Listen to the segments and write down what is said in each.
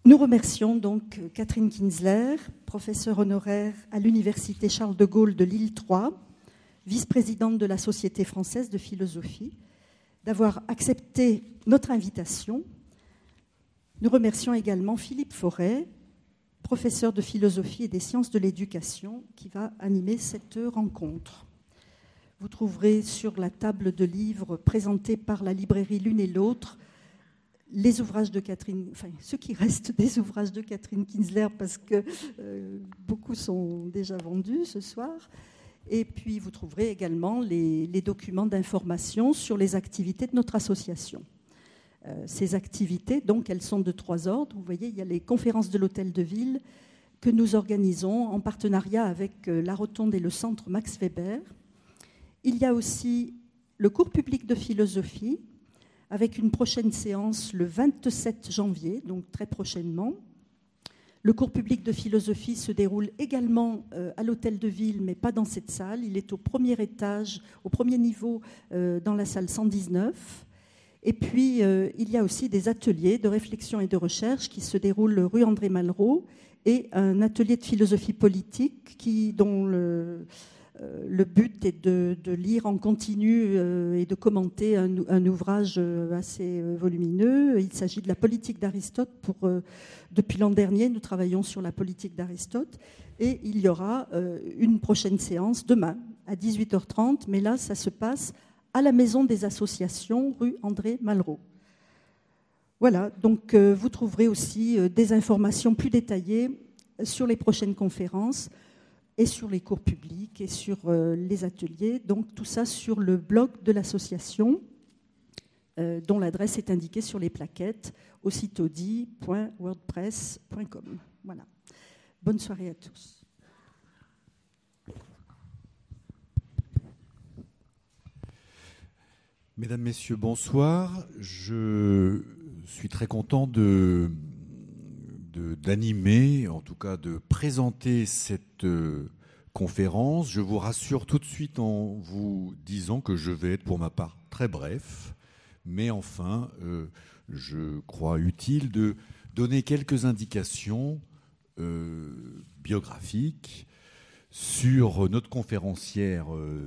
Nous remercions donc Catherine Kinsler, professeure honoraire à l'Université Charles de Gaulle de Lille 3, vice-présidente de la Société française de philosophie, d'avoir accepté notre invitation. Nous remercions également Philippe Forêt, professeur de philosophie et des sciences de l'éducation, qui va animer cette rencontre. Vous trouverez sur la table de livres présentée par la librairie L'Une et l'Autre les ouvrages de Catherine, enfin ce qui reste des ouvrages de Catherine Kinsler, parce que beaucoup sont déjà vendus ce soir. Et puis vous trouverez également les documents d'information sur les activités de notre association. Ces activités, donc, elles sont de 3 ordres. Vous voyez, il y a les conférences de l'Hôtel de Ville que nous organisons en partenariat avec la Rotonde et le Centre Max Weber. Il y a aussi le cours public de philosophie, avec une prochaine séance le 27 janvier, donc très prochainement. Le cours public de philosophie se déroule également à l'Hôtel de Ville, mais pas dans cette salle. Il est au premier étage, au premier niveau, dans la salle 119. Et puis, il y a aussi des ateliers de réflexion et de recherche qui se déroulent rue André Malraux et un atelier de philosophie politique dont le but est de lire en continu et de commenter un ouvrage assez volumineux. Il s'agit de la politique d'Aristote. Depuis l'an dernier, nous travaillons sur la politique d'Aristote. Et il y aura une prochaine séance demain à 18h30. Mais là, ça se passe à la Maison des Associations, rue André Malraux. Voilà, donc vous trouverez aussi des informations plus détaillées sur les prochaines conférences et sur les cours publics et sur les ateliers. Donc tout ça sur le blog de l'association, dont l'adresse est indiquée sur les plaquettes, aussitôt-dit.wordpress.com. Voilà. Bonne soirée à tous. Mesdames, Messieurs, bonsoir. Je suis très content d'animer, en tout cas de présenter cette conférence. Je vous rassure tout de suite en vous disant que je vais être pour ma part très bref, mais enfin, je crois utile de donner quelques indications biographiques sur notre conférencière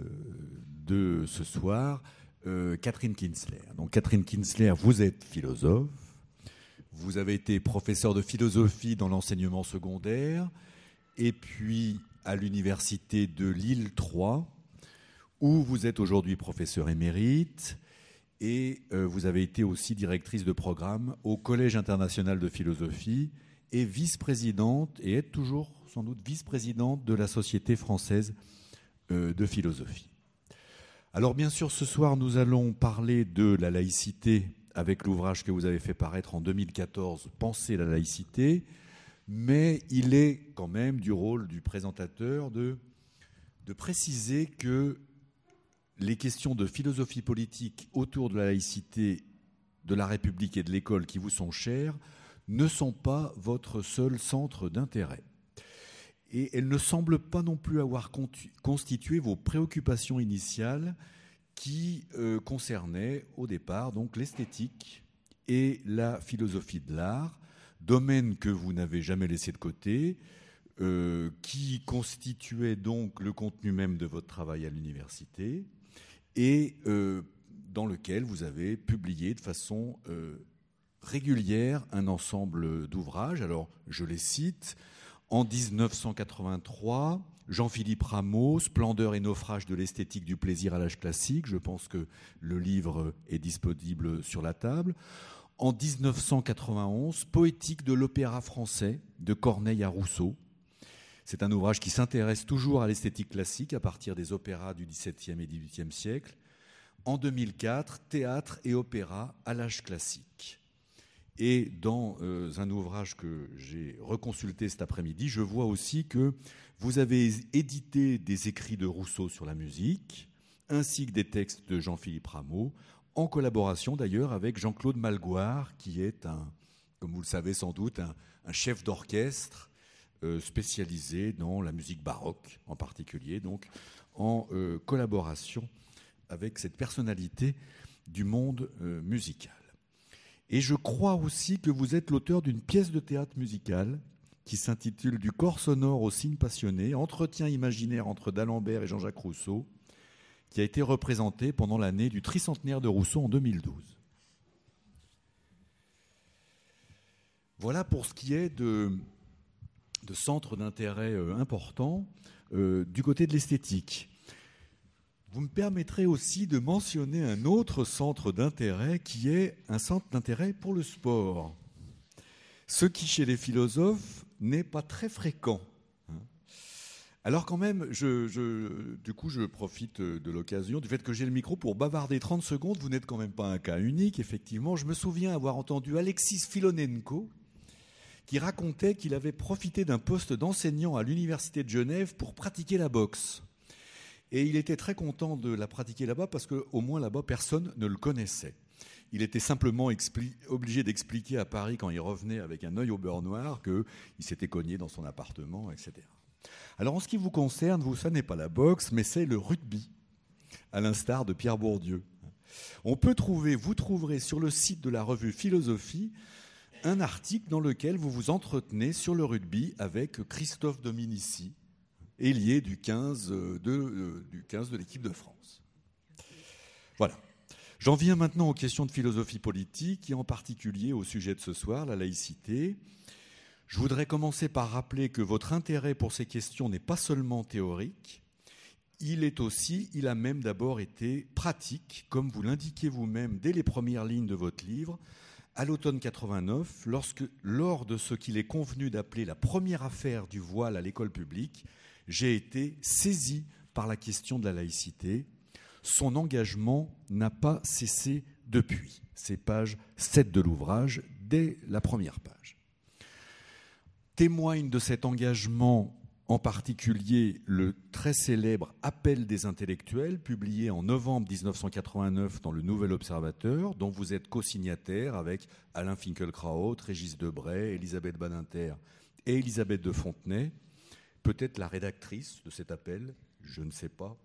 de ce soir, Catherine Kinsler. Donc Catherine Kinsler, vous êtes philosophe. Vous avez été professeur de philosophie dans l'enseignement secondaire et puis à l'université de Lille 3, où vous êtes aujourd'hui professeur émérite et vous avez été aussi directrice de programme au Collège international de philosophie et vice-présidente, et êtes toujours sans doute vice-présidente de la Société française de philosophie. Alors bien sûr, ce soir, nous allons parler de la laïcité avec l'ouvrage que vous avez fait paraître en 2014, « Penser la laïcité », mais il est quand même du rôle du présentateur de préciser que les questions de philosophie politique autour de la laïcité, de la République et de l'école qui vous sont chères ne sont pas votre seul centre d'intérêt. Et elles ne semblent pas non plus avoir constitué vos préoccupations initiales qui concernaient au départ donc l'esthétique et la philosophie de l'art, domaine que vous n'avez jamais laissé de côté, qui constituait donc le contenu même de votre travail à l'université et dans lequel vous avez publié de façon régulière un ensemble d'ouvrages. Alors, je les cite. En 1983, Jean-Philippe Rameau, Splendeur et naufrage de l'esthétique du plaisir à l'âge classique. Je pense que le livre est disponible sur la table. En 1991, Poétique de l'opéra français, de Corneille à Rousseau. C'est un ouvrage qui s'intéresse toujours à l'esthétique classique à partir des opéras du XVIIe et XVIIIe siècle. En 2004, Théâtre et opéra à l'âge classique. Et dans un ouvrage que j'ai reconsulté cet après-midi, je vois aussi que vous avez édité des écrits de Rousseau sur la musique, ainsi que des textes de Jean-Philippe Rameau, en collaboration d'ailleurs avec Jean-Claude Malgoire, qui est, comme vous le savez sans doute, un chef d'orchestre spécialisé dans la musique baroque en particulier, donc en collaboration avec cette personnalité du monde musical. Et je crois aussi que vous êtes l'auteur d'une pièce de théâtre musicale qui s'intitule « Du corps sonore au cygne passionné, entretien imaginaire entre d'Alembert et Jean-Jacques Rousseau », qui a été représentée pendant l'année du tricentenaire de Rousseau en 2012. Voilà pour ce qui est de centres d'intérêt importants du côté de l'esthétique. Vous me permettrez aussi de mentionner un autre centre d'intérêt qui est un centre d'intérêt pour le sport. Ce qui, chez les philosophes, n'est pas très fréquent. Alors quand même, du coup, je profite de l'occasion, du fait que j'ai le micro pour bavarder 30 secondes. Vous n'êtes quand même pas un cas unique, effectivement. Je me souviens avoir entendu Alexis Filonenko qui racontait qu'il avait profité d'un poste d'enseignant à l'université de Genève pour pratiquer la boxe. Et il était très content de la pratiquer là-bas parce qu'au moins là-bas, personne ne le connaissait. Il était simplement obligé d'expliquer à Paris, quand il revenait avec un œil au beurre noir, qu'il s'était cogné dans son appartement, etc. Alors en ce qui vous concerne, vous, ça n'est pas la boxe, mais c'est le rugby, à l'instar de Pierre Bourdieu. Vous trouverez sur le site de la revue Philosophie un article dans lequel vous vous entretenez sur le rugby avec Christophe Dominici, ailier du 15 de l'équipe de France. Voilà. J'en viens maintenant aux questions de philosophie politique et en particulier au sujet de ce soir, la laïcité. Je voudrais commencer par rappeler que votre intérêt pour ces questions n'est pas seulement théorique, il a même d'abord été pratique, comme vous l'indiquez vous-même dès les premières lignes de votre livre, à l'automne 89, lors de ce qu'il est convenu d'appeler la première affaire du voile à l'école publique, j'ai été saisi par la question de la laïcité. Son engagement n'a pas cessé depuis. C'est page 7 de l'ouvrage, dès la première page. Témoigne de cet engagement en particulier le très célèbre Appel des intellectuels, publié en novembre 1989 dans le Nouvel Observateur, dont vous êtes co-signataire avec Alain Finkielkraut, Régis Debray, Elisabeth Badinter et Elisabeth de Fontenay, peut-être la rédactrice de cet appel, je ne sais pas.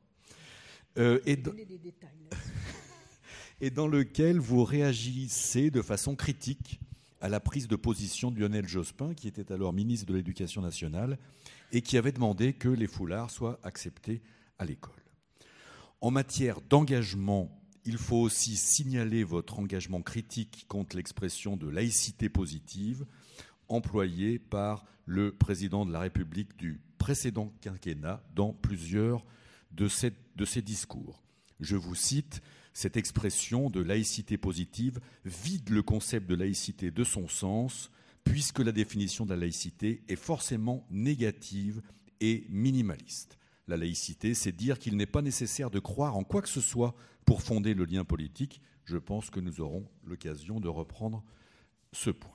Et dans lequel vous réagissez de façon critique à la prise de position de Lionel Jospin, qui était alors ministre de l'Éducation nationale, et qui avait demandé que les foulards soient acceptés à l'école. En matière d'engagement, il faut aussi signaler votre engagement critique contre l'expression de laïcité positive employée par le président de la République du précédent quinquennat dans plusieurs de ses discours. Je vous cite, cette expression de laïcité positive vide le concept de laïcité de son sens, puisque la définition de la laïcité est forcément négative et minimaliste. La laïcité, c'est dire qu'il n'est pas nécessaire de croire en quoi que ce soit pour fonder le lien politique. Je pense que nous aurons l'occasion de reprendre ce point.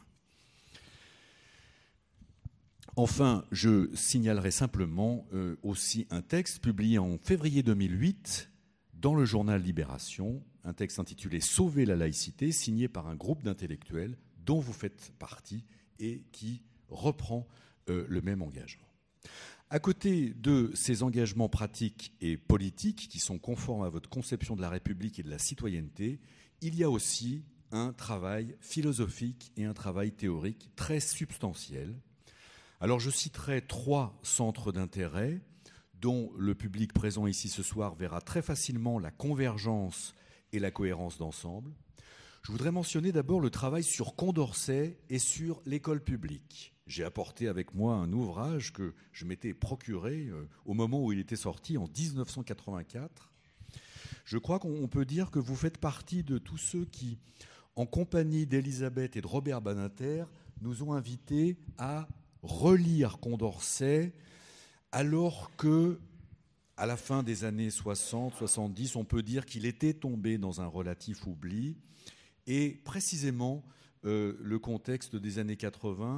Enfin, je signalerai simplement aussi un texte publié en février 2008 dans le journal Libération, un texte intitulé « Sauver la laïcité », signé par un groupe d'intellectuels dont vous faites partie et qui reprend le même engagement. À côté de ces engagements pratiques et politiques qui sont conformes à votre conception de la République et de la citoyenneté, il y a aussi un travail philosophique et un travail théorique très substantiel. Alors je citerai 3 centres d'intérêt dont le public présent ici ce soir verra très facilement la convergence et la cohérence d'ensemble. Je voudrais mentionner d'abord le travail sur Condorcet et sur l'école publique. J'ai apporté avec moi un ouvrage que je m'étais procuré au moment où il était sorti, en 1984. Je crois qu'on peut dire que vous faites partie de tous ceux qui, en compagnie d'Elisabeth et de Robert Badinter, nous ont invités à relire Condorcet, alors que, à la fin des années 60-70, on peut dire qu'il était tombé dans un relatif oubli. Et précisément, le contexte des années 80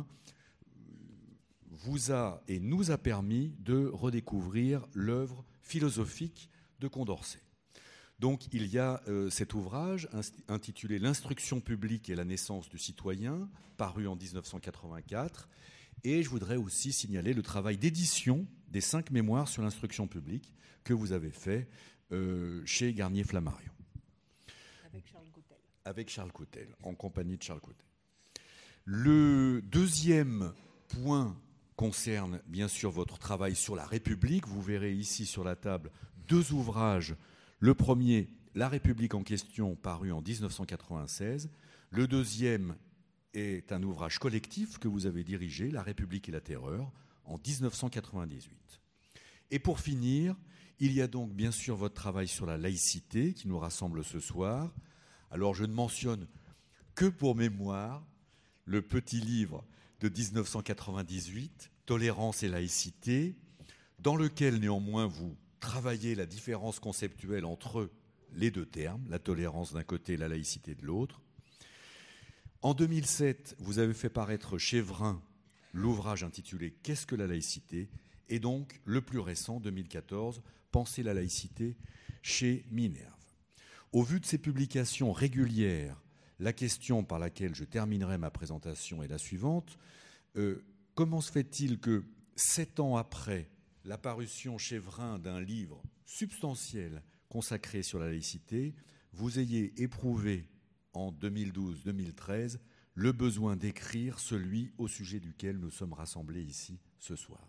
vous a et nous a permis de redécouvrir l'œuvre philosophique de Condorcet. Donc il y a cet ouvrage intitulé « L'instruction publique et la naissance du citoyen », paru en 1984. Et je voudrais aussi signaler le travail d'édition des 5 mémoires sur l'instruction publique que vous avez fait chez Garnier-Flammarion. avec Charles Coutel, en compagnie de Charles Coutel. Le deuxième point concerne bien sûr votre travail sur la République. Vous verrez ici sur la table 2 ouvrages. Le premier, La République en question, paru en 1996. Le deuxième est un ouvrage collectif que vous avez dirigé, La République et la terreur, en 1998. Et pour finir, il y a donc bien sûr votre travail sur la laïcité qui nous rassemble ce soir. Alors je ne mentionne que pour mémoire le petit livre de 1998, Tolérance et laïcité, dans lequel néanmoins vous travaillez la différence conceptuelle entre les 2 termes, la tolérance d'un côté et la laïcité de l'autre. En 2007, vous avez fait paraître chez Vrin l'ouvrage intitulé « Qu'est-ce que la laïcité ?» et donc le plus récent, 2014, « Penser la laïcité » chez Minerve. Au vu de ces publications régulières, la question par laquelle je terminerai ma présentation est la suivante. Comment se fait-il que, 7 ans après la parution chez Vrin d'un livre substantiel consacré sur la laïcité, vous ayez éprouvé en 2012-2013 le besoin d'écrire celui au sujet duquel nous sommes rassemblés ici ce soir?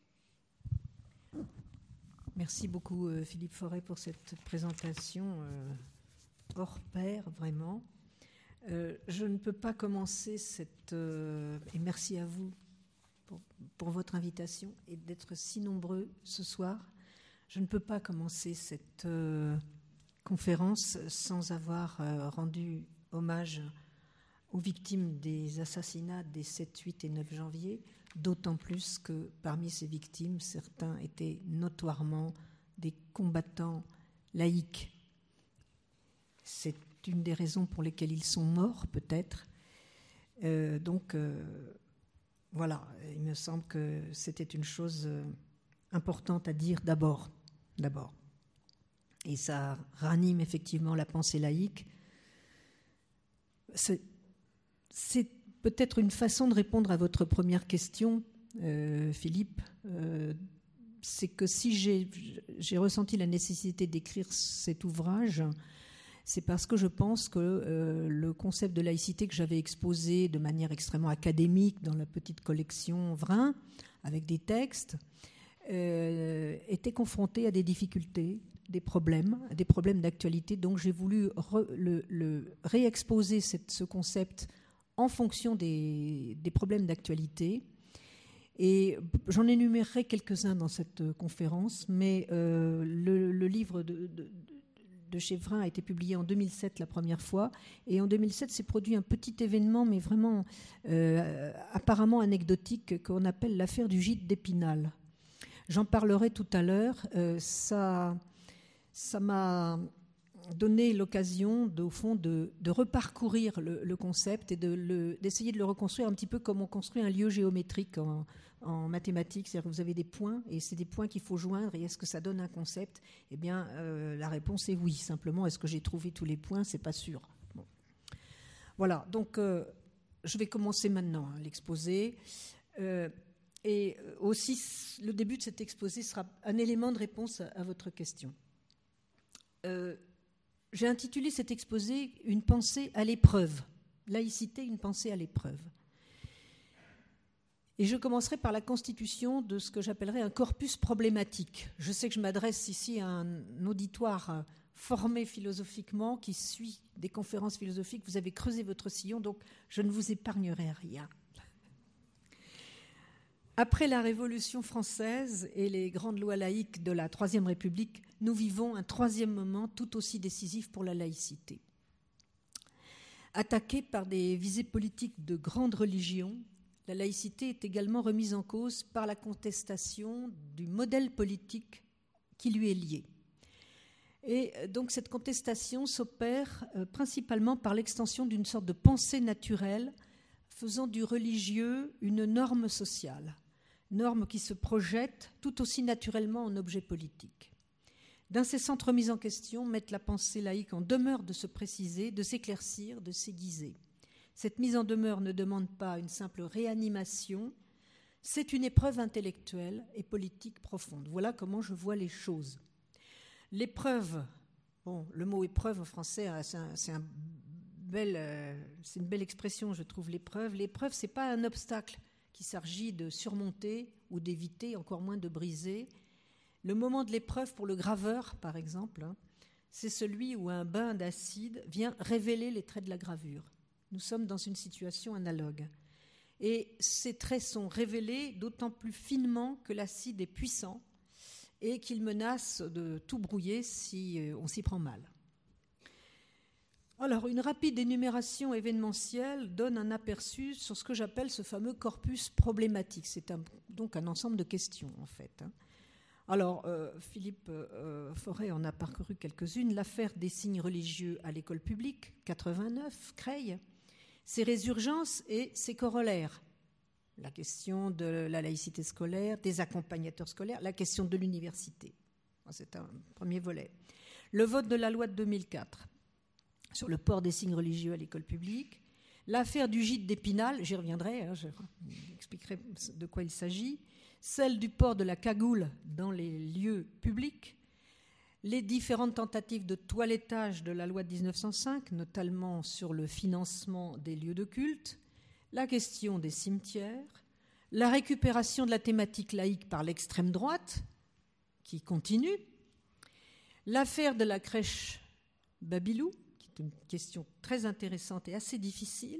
Merci beaucoup Philippe Forêt pour cette présentation hors pair, vraiment. Je ne peux pas commencer cette... et merci à vous pour votre invitation et d'être si nombreux ce soir. Je ne peux pas commencer cette conférence sans avoir rendu hommage aux victimes des assassinats des 7, 8 et 9 janvier, d'autant plus que parmi ces victimes, certains étaient notoirement des combattants laïcs. C'est une des raisons pour lesquelles ils sont morts, peut-être. Voilà, il me semble que c'était une chose importante à dire d'abord. Et ça ranime effectivement la pensée laïque. C'est peut-être une façon de répondre à votre première question, Philippe. C'est que si j'ai ressenti la nécessité d'écrire cet ouvrage, c'est parce que je pense que le concept de laïcité que j'avais exposé de manière extrêmement académique dans la petite collection Vrin, avec des textes, était confronté à des difficultés, des problèmes d'actualité. Donc j'ai voulu réexposer ce concept en fonction des problèmes d'actualité. Et j'en énumérerai quelques-uns dans cette conférence, mais le livre de chez Vrin a été publié en 2007 la première fois, et en 2007 s'est produit un petit événement, mais vraiment apparemment anecdotique, qu'on appelle l'affaire du gîte d'Épinal. J'en parlerai tout à l'heure. Ça m'a donné l'occasion, au fond, de reparcourir le concept et d'essayer de le reconstruire un petit peu comme on construit un lieu géométrique en mathématiques. C'est-à-dire que vous avez des points, et c'est des points qu'il faut joindre, et est-ce que ça donne un concept? Eh bien, la réponse est oui. Simplement, est-ce que j'ai trouvé tous les points? C'est pas sûr. Bon. Voilà, donc je vais commencer maintenant l'exposé. Et aussi, le début de cet exposé sera un élément de réponse à votre question. J'ai intitulé cet exposé « Une pensée à l'épreuve ». Laïcité, une pensée à l'épreuve. Et je commencerai par la constitution de ce que j'appellerais un corpus problématique. Je sais que je m'adresse ici à un auditoire formé philosophiquement, qui suit des conférences philosophiques. Vous avez creusé votre sillon, donc je ne vous épargnerai rien. Après la Révolution française et les grandes lois laïques de la Troisième République, nous vivons un troisième moment tout aussi décisif pour la laïcité. Attaquée par des visées politiques de grandes religions, la laïcité est également remise en cause par la contestation du modèle politique qui lui est lié. Et donc cette contestation s'opère principalement par l'extension d'une sorte de pensée naturelle faisant du religieux une norme sociale, norme qui se projette tout aussi naturellement en objet politique. D'incessantes remises en question mettent la pensée laïque en demeure de se préciser, de s'éclaircir, de s'aiguiser. Cette mise en demeure ne demande pas une simple réanimation, c'est une épreuve intellectuelle et politique profonde. Voilà comment je vois les choses. L'épreuve, bon, le mot épreuve en français, c'est un une belle expression, je trouve, l'épreuve. L'épreuve, ce n'est pas un obstacle qu'il s'agit de surmonter ou d'éviter, encore moins de briser. Le moment de l'épreuve pour le graveur, par exemple, c'est celui où un bain d'acide vient révéler les traits de la gravure. Nous sommes dans une situation analogue. Et ces traits sont révélés d'autant plus finement que l'acide est puissant et qu'il menace de tout brouiller si on s'y prend mal. Alors, une rapide énumération événementielle donne un aperçu sur ce que j'appelle ce fameux corpus problématique. C'est donc un ensemble de questions, en fait. Alors, Philippe Forêt en a parcouru quelques-unes. L'affaire des signes religieux à l'école publique, 89, Creil, ses résurgences et ses corollaires. La question de la laïcité scolaire, des accompagnateurs scolaires, la question de l'université. C'est un premier volet. Le vote de la loi de 2004 sur le port des signes religieux à l'école publique. L'affaire du gîte d'Épinal, j'y reviendrai, je expliquerai de quoi il s'agit. Celle du port de la cagoule dans les lieux publics. Les différentes tentatives de toilettage de la loi de 1905, notamment sur le financement des lieux de culte, la question des cimetières, la récupération de la thématique laïque par l'extrême droite, qui continue, l'affaire de la crèche Babilou, qui est une question très intéressante et assez difficile.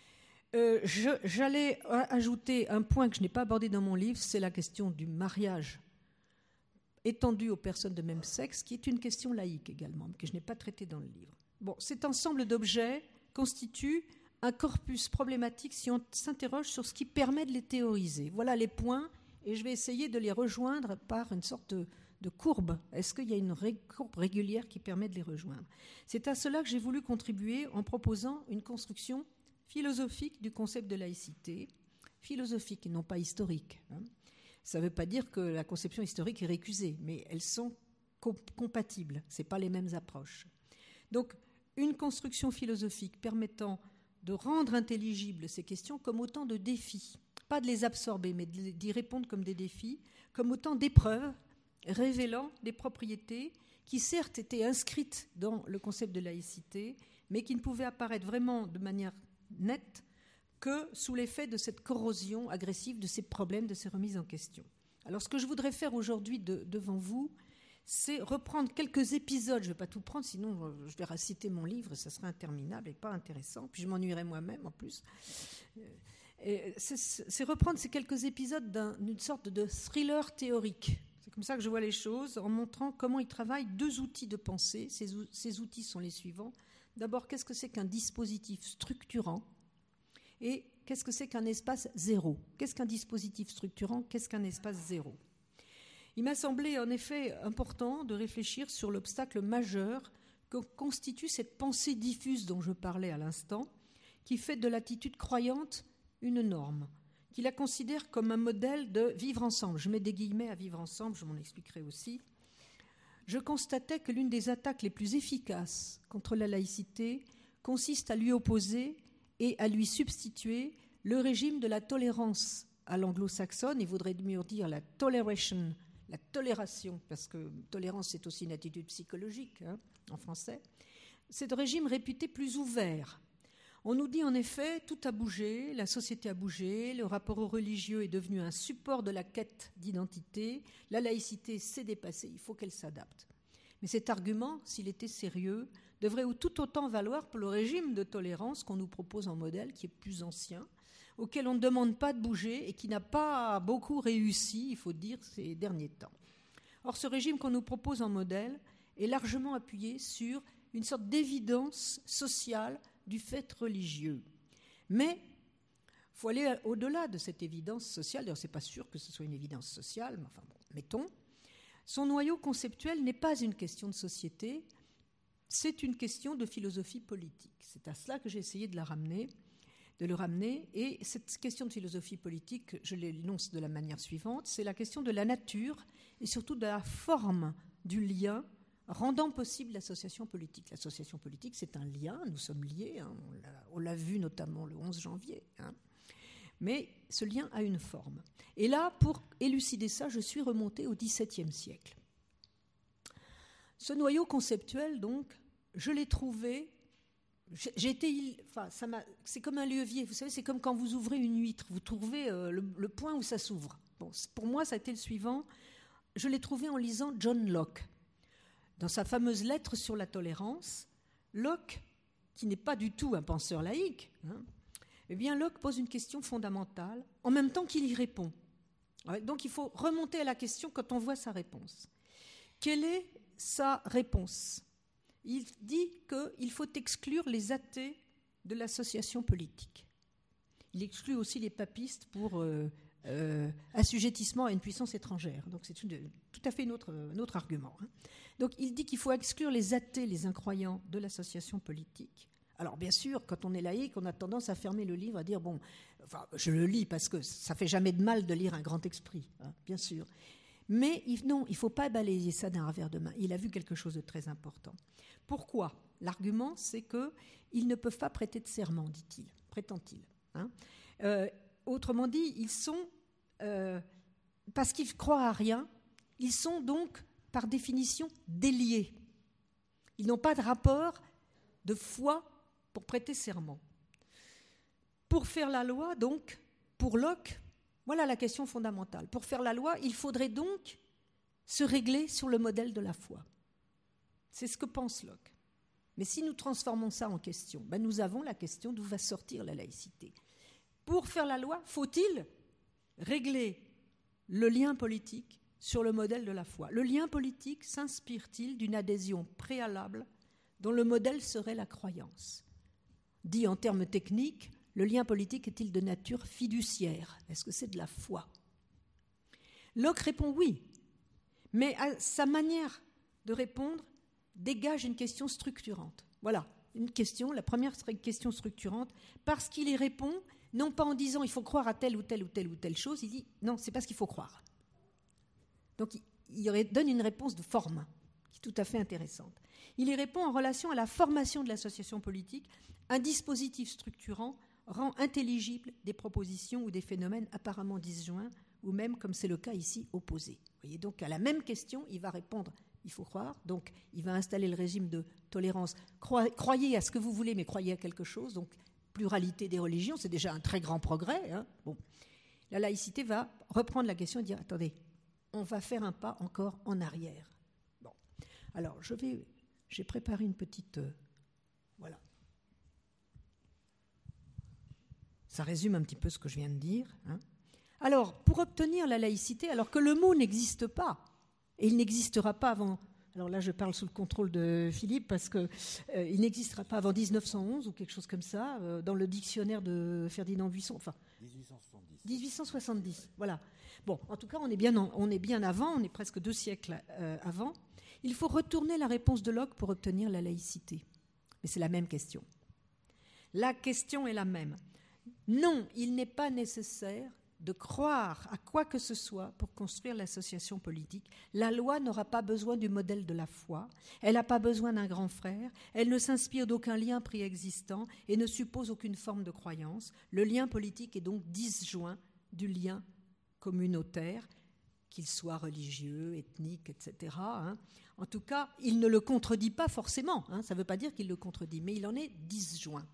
J'allais ajouter un point que je n'ai pas abordé dans mon livre, c'est la question du mariage étendu aux personnes de même sexe, qui est une question laïque également, que je n'ai pas traitée dans le livre. Bon, cet ensemble d'objets constitue un corpus problématique si on s'interroge sur ce qui permet de les théoriser. Voilà les points, et je vais essayer de les rejoindre par une sorte de courbe. Est-ce qu'il y a une courbe régulière qui permet de les rejoindre ? C'est à cela que j'ai voulu contribuer en proposant une construction philosophique du concept de laïcité, philosophique et non pas historique. Ça ne veut pas dire que la conception historique est récusée, mais elles sont compatibles, ce n'est pas les mêmes approches. Donc, une construction philosophique permettant de rendre intelligibles ces questions comme autant de défis, pas de les absorber, mais d'y répondre comme des défis, comme autant d'épreuves révélant des propriétés qui certes étaient inscrites dans le concept de laïcité, mais qui ne pouvaient apparaître vraiment de manière nette que sous l'effet de cette corrosion agressive, de ces problèmes, de ces remises en question. Alors ce que je voudrais faire aujourd'hui devant vous, c'est reprendre quelques épisodes. Je ne vais pas tout prendre, sinon je vais réciter mon livre, ça serait interminable et pas intéressant, puis je m'ennuierais moi-même en plus. C'est reprendre ces quelques épisodes d'une sorte de thriller théorique. C'est comme ça que je vois les choses, en montrant comment ils travaillent deux outils de pensée. Ces outils sont les suivants. D'abord, qu'est-ce que c'est qu'un dispositif structurant ? Et qu'est-ce que c'est qu'un espace zéro ? Qu'est-ce qu'un dispositif structurant ? Qu'est-ce qu'un espace zéro ? Il m'a semblé en effet important de réfléchir sur l'obstacle majeur que constitue cette pensée diffuse dont je parlais à l'instant, qui fait de l'attitude croyante une norme, qui la considère comme un modèle de vivre ensemble. Je mets des guillemets à vivre ensemble, je m'en expliquerai aussi. Je constatais que l'une des attaques les plus efficaces contre la laïcité consiste à lui opposer et à lui substituer le régime de la tolérance à l'anglo-saxonne, il vaudrait mieux dire la toleration, la tolération, parce que tolérance c'est aussi une attitude psychologique en français. C'est un régime réputé plus ouvert. On nous dit en effet, tout a bougé, la société a bougé, le rapport au religieux est devenu un support de la quête d'identité, la laïcité s'est dépassée, il faut qu'elle s'adapte. Mais cet argument, s'il était sérieux, devrait tout autant valoir pour le régime de tolérance qu'on nous propose en modèle, qui est plus ancien, auquel on ne demande pas de bouger et qui n'a pas beaucoup réussi, il faut dire, ces derniers temps. Or, ce régime qu'on nous propose en modèle est largement appuyé sur une sorte d'évidence sociale du fait religieux. Mais il faut aller au-delà de cette évidence sociale. D'ailleurs, ce n'est pas sûr que ce soit une évidence sociale, mais enfin bon, mettons. Son noyau conceptuel n'est pas une question de société, c'est une question de philosophie politique. C'est à cela que j'ai essayé de le ramener. Et cette question de philosophie politique, je l'énonce de la manière suivante, c'est la question de la nature et surtout de la forme du lien rendant possible l'association politique. L'association politique, c'est un lien, nous sommes liés, on l'a vu notamment le 11 janvier. Mais ce lien a une forme. Et là, pour élucider ça, je suis remontée au XVIIe siècle. Ce noyau conceptuel, donc, je l'ai trouvé, c'est comme un levier, vous savez, c'est comme quand vous ouvrez une huître, vous trouvez le point où ça s'ouvre. Bon, pour moi, ça a été le suivant. Je l'ai trouvé en lisant John Locke. Dans sa fameuse lettre sur la tolérance, Locke, qui n'est pas du tout un penseur laïque, eh bien Locke pose une question fondamentale en même temps qu'il y répond. Ouais, donc il faut remonter à la question quand on voit sa réponse. Quelle est sa réponse ? Il dit qu'il faut exclure les athées de l'association politique. Il exclut aussi les papistes pour assujettissement à une puissance étrangère. Donc c'est tout à fait un autre argument. Donc il dit qu'il faut exclure les athées, les incroyants de l'association politique. Alors bien sûr, quand on est laïque, on a tendance à fermer le livre, à dire bon, enfin, je le lis parce que ça fait jamais de mal de lire un grand esprit, bien sûr. Mais non, il ne faut pas balayer ça d'un revers de main. Il a vu quelque chose de très important. Pourquoi ? L'argument, c'est qu'ils ne peuvent pas prêter de serment, dit-il, prétend-il. Autrement dit, ils sont, parce qu'ils croient à rien, ils sont donc, par définition, déliés. Ils n'ont pas de rapport de foi pour prêter serment. Pour faire la loi, donc, pour Locke, voilà la question fondamentale. Pour faire la loi, il faudrait donc se régler sur le modèle de la foi. C'est ce que pense Locke. Mais si nous transformons ça en question, nous avons la question d'où va sortir la laïcité. Pour faire la loi, faut-il régler le lien politique sur le modèle de la foi ? Le lien politique s'inspire-t-il d'une adhésion préalable dont le modèle serait la croyance ? Dit en termes techniques, le lien politique est-il de nature fiduciaire ? Est-ce que c'est de la foi ? Locke répond oui, mais à sa manière de répondre dégage une question structurante. Voilà, une question, la première serait une question structurante, parce qu'il y répond, non pas en disant il faut croire à telle ou telle ou telle ou telle chose, il dit non, c'est pas ce qu'il faut croire. Donc il donne une réponse de forme, qui est tout à fait intéressante. Il y répond en relation à la formation de l'association politique, un dispositif structurant rend intelligibles des propositions ou des phénomènes apparemment disjoints, ou même, comme c'est le cas ici, opposés. Vous voyez, donc à la même question, il va répondre il faut croire, donc il va installer le régime de tolérance. Croyez à ce que vous voulez, mais croyez à quelque chose, donc pluralité des religions, c'est déjà un très grand progrès. Bon. La laïcité va reprendre la question et dire attendez, on va faire un pas encore en arrière. Bon. Alors, j'ai préparé une petite... voilà. Ça résume un petit peu ce que je viens de dire. Alors, pour obtenir la laïcité, alors que le mot n'existe pas, et il n'existera pas avant... Alors là, je parle sous le contrôle de Philippe, parce qu'il n'existera pas avant 1911 ou quelque chose comme ça, dans le dictionnaire de Ferdinand Buisson. Enfin, 1870, voilà. Bon, en tout cas, on est bien avant, on est presque 2 siècles avant. Il faut retourner la réponse de Locke pour obtenir la laïcité. Mais c'est la même question. La question est la même. Non, il n'est pas nécessaire de croire à quoi que ce soit pour construire l'association politique. La loi n'aura pas besoin du modèle de la foi, elle n'a pas besoin d'un grand frère, elle ne s'inspire d'aucun lien préexistant et ne suppose aucune forme de croyance. Le lien politique est donc disjoint du lien communautaire, qu'il soit religieux, ethnique, etc. En tout cas, il ne le contredit pas forcément, ça ne veut pas dire qu'il le contredit, mais il en est disjoint.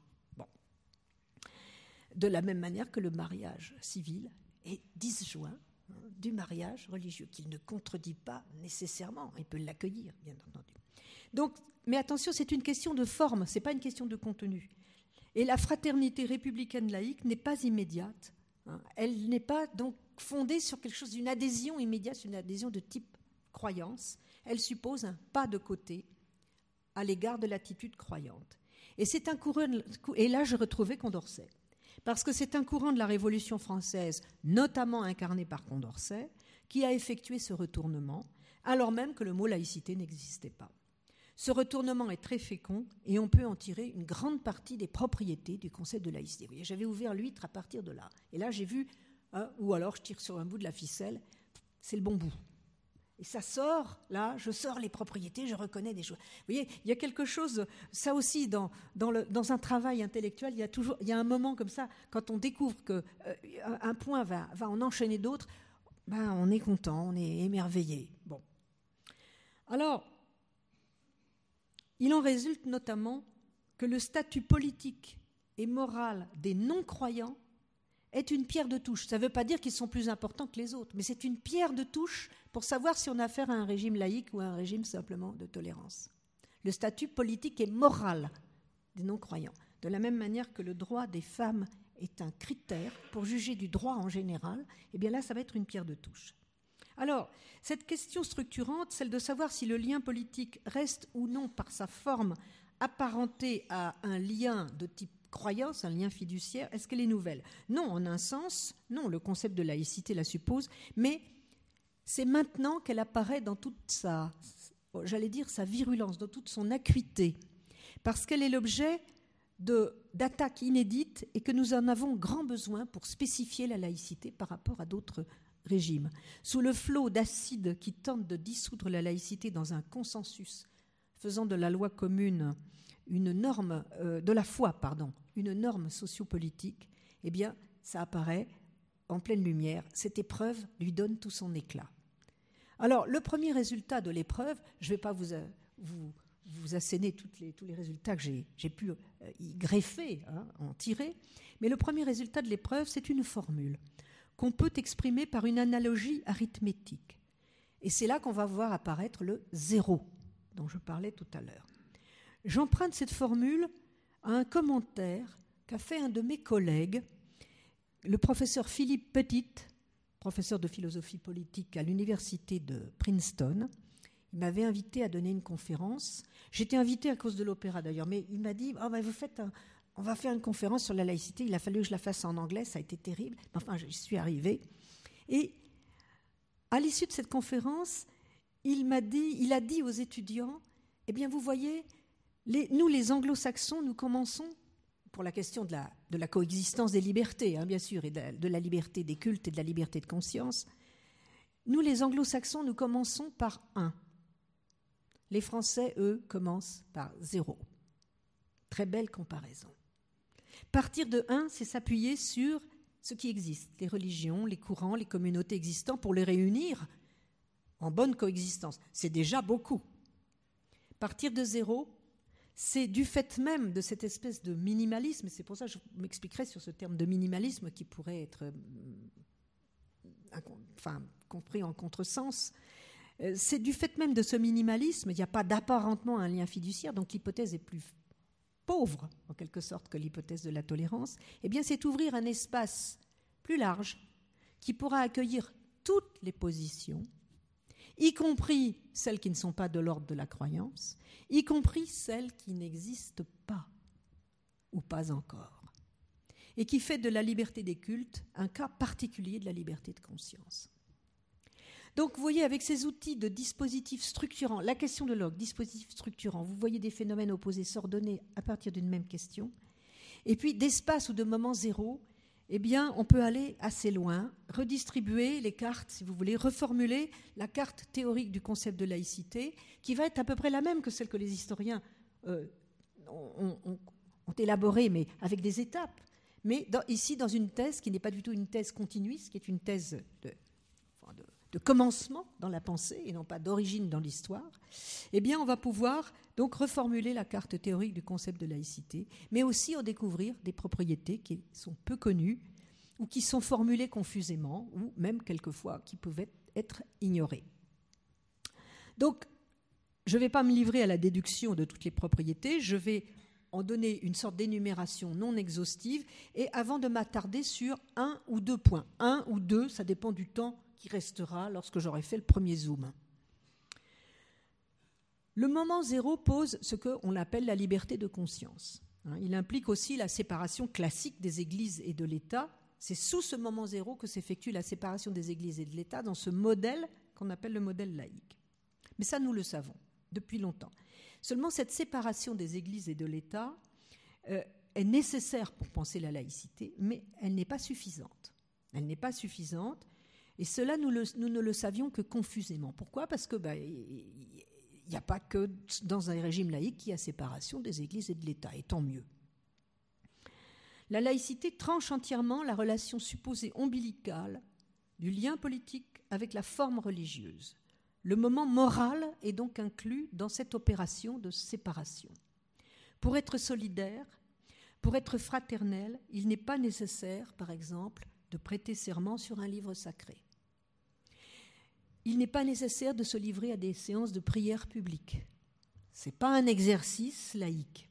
De la même manière que le mariage civil est disjoint du mariage religieux, qu'il ne contredit pas nécessairement. Il peut l'accueillir, bien entendu. Donc, mais attention, c'est une question de forme, ce n'est pas une question de contenu. Et la fraternité républicaine laïque n'est pas immédiate. Elle n'est pas donc fondée sur quelque chose d'une adhésion immédiate, une adhésion de type croyance. Elle suppose un pas de côté à l'égard de l'attitude croyante. Et c'est un courant, et là je retrouvais Condorcet. Parce que c'est un courant de la Révolution française, notamment incarné par Condorcet, qui a effectué ce retournement, alors même que le mot laïcité n'existait pas. Ce retournement est très fécond et on peut en tirer une grande partie des propriétés du concept de laïcité. Vous voyez, j'avais ouvert l'huître à partir de là. Et là, j'ai vu, ou alors je tire sur un bout de la ficelle, c'est le bon bout. Et ça sort, là, je sors les propriétés, je reconnais des choses. Vous voyez, il y a quelque chose, ça aussi, dans un travail intellectuel, il y a un moment comme ça, quand on découvre qu'un point va en enchaîner d'autres, on est content, on est émerveillé. Bon. Alors, il en résulte notamment que le statut politique et moral des non-croyants est une pierre de touche. Ça ne veut pas dire qu'ils sont plus importants que les autres, mais c'est une pierre de touche pour savoir si on a affaire à un régime laïque ou à un régime simplement de tolérance. Le statut politique et moral des non-croyants. De la même manière que le droit des femmes est un critère pour juger du droit en général, eh bien là, ça va être une pierre de touche. Alors, cette question structurante, celle de savoir si le lien politique reste ou non par sa forme apparenté à un lien de type croyance, un lien fiduciaire, est-ce qu'elle est nouvelle ? Non, en un sens, non, le concept de laïcité la suppose, mais c'est maintenant qu'elle apparaît dans toute sa, j'allais dire, sa virulence, dans toute son acuité, parce qu'elle est l'objet d'attaques inédites et que nous en avons grand besoin pour spécifier la laïcité par rapport à d'autres régimes. Sous le flot d'acide qui tente de dissoudre la laïcité dans un consensus, faisant de la loi commune une norme, de la foi, pardon, une norme sociopolitique, eh bien, ça apparaît en pleine lumière. Cette épreuve lui donne tout son éclat. Alors, le premier résultat de l'épreuve, je ne vais pas vous asséner tous les résultats que j'ai pu y greffer, en tirer, mais le premier résultat de l'épreuve, c'est une formule qu'on peut exprimer par une analogie arithmétique. Et c'est là qu'on va voir apparaître le zéro, dont je parlais tout à l'heure. J'emprunte cette formule à un commentaire qu'a fait un de mes collègues, le professeur Philippe Petit, professeur de philosophie politique à l'université de Princeton. Il m'avait invité à donner une conférence. J'étais invitée à cause de l'opéra d'ailleurs, mais il m'a dit on va faire une conférence sur la laïcité. Il a fallu que je la fasse en anglais, ça a été terrible. Enfin, j'y suis arrivée. Et à l'issue de cette conférence, il a dit aux étudiants, eh bien, vous voyez, nous, les anglo-saxons, nous commençons, pour la question de la coexistence des libertés, bien sûr, et de la liberté des cultes et de la liberté de conscience, nous, les anglo-saxons, nous commençons par 1. Les Français, eux, commencent par 0. Très belle comparaison. Partir de 1, c'est s'appuyer sur ce qui existe, les religions, les courants, les communautés existantes, pour les réunir en bonne coexistence. C'est déjà beaucoup. Partir de 0, c'est du fait même de cette espèce de minimalisme, et c'est pour ça que je m'expliquerai sur ce terme de minimalisme qui pourrait être compris en contresens. C'est du fait même de ce minimalisme, il n'y a pas d'apparentement un lien fiduciaire, donc l'hypothèse est plus pauvre, en quelque sorte, que l'hypothèse de la tolérance. Eh bien, c'est ouvrir un espace plus large qui pourra accueillir toutes les positions, y compris celles qui ne sont pas de l'ordre de la croyance, y compris celles qui n'existent pas ou pas encore, et qui fait de la liberté des cultes un cas particulier de la liberté de conscience. Donc, vous voyez, avec ces outils de dispositifs structurants, la question de Locke, dispositif structurant, vous voyez des phénomènes opposés s'ordonner à partir d'une même question, et puis d'espace ou de moment zéro, eh bien, on peut aller assez loin, redistribuer les cartes, si vous voulez, reformuler la carte théorique du concept de laïcité, qui va être à peu près la même que celle que les historiens ont élaborée, mais avec des étapes. Mais ici, dans une thèse qui n'est pas du tout une thèse continuiste, qui est une thèse de commencement dans la pensée et non pas d'origine dans l'histoire, eh bien, on va pouvoir donc reformuler la carte théorique du concept de laïcité, mais aussi en découvrir des propriétés qui sont peu connues ou qui sont formulées confusément ou même quelquefois qui pouvaient être ignorées. Donc, je ne vais pas me livrer à la déduction de toutes les propriétés, je vais en donner une sorte d'énumération non exhaustive et avant de m'attarder sur 1 ou 2 points. 1 ou 2, ça dépend du temps qui restera lorsque j'aurai fait le premier zoom. Le moment zéro pose ce qu'on appelle la liberté de conscience. Il implique aussi la séparation classique des églises et de l'État. C'est sous ce moment zéro que s'effectue la séparation des églises et de l'État dans ce modèle qu'on appelle le modèle laïque. Mais ça, nous le savons depuis longtemps. Seulement, cette séparation des églises et de l'État est nécessaire pour penser la laïcité, mais elle n'est pas suffisante. Elle n'est pas suffisante. Et cela, nous ne le savions que confusément. Pourquoi ? Parce que il n'y a pas que dans un régime laïque qu'il y a séparation des églises et de l'État, et tant mieux. La laïcité tranche entièrement la relation supposée ombilicale du lien politique avec la forme religieuse. Le moment moral est donc inclus dans cette opération de séparation. Pour être solidaire, pour être fraternel, il n'est pas nécessaire, par exemple, de prêter serment sur un livre sacré. Il n'est pas nécessaire de se livrer à des séances de prière publique. Ce n'est pas un exercice laïque.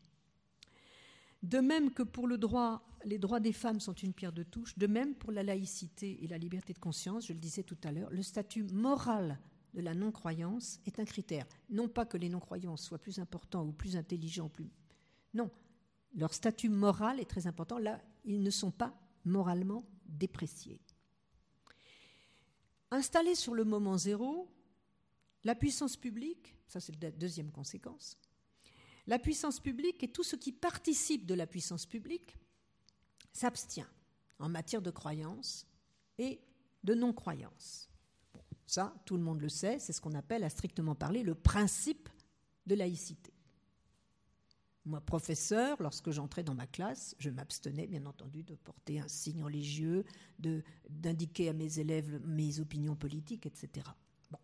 De même que pour les droits des femmes sont une pierre de touche, de même pour la laïcité et la liberté de conscience, je le disais tout à l'heure, le statut moral de la non-croyance est un critère. Non pas que les non-croyants soient plus importants ou plus intelligents, non, leur statut moral est très important. Là, ils ne sont pas moralement dépréciés. Installés sur le moment zéro, la puissance publique, ça c'est la deuxième conséquence, la puissance publique et tout ce qui participe de la puissance publique s'abstient en matière de croyance et de non-croyance. Bon, ça, tout le monde le sait, c'est ce qu'on appelle, à strictement parler, le principe de laïcité. Moi, professeur, lorsque j'entrais dans ma classe, je m'abstenais, bien entendu, de porter un signe religieux, d'indiquer à mes élèves mes opinions politiques, etc. Bon.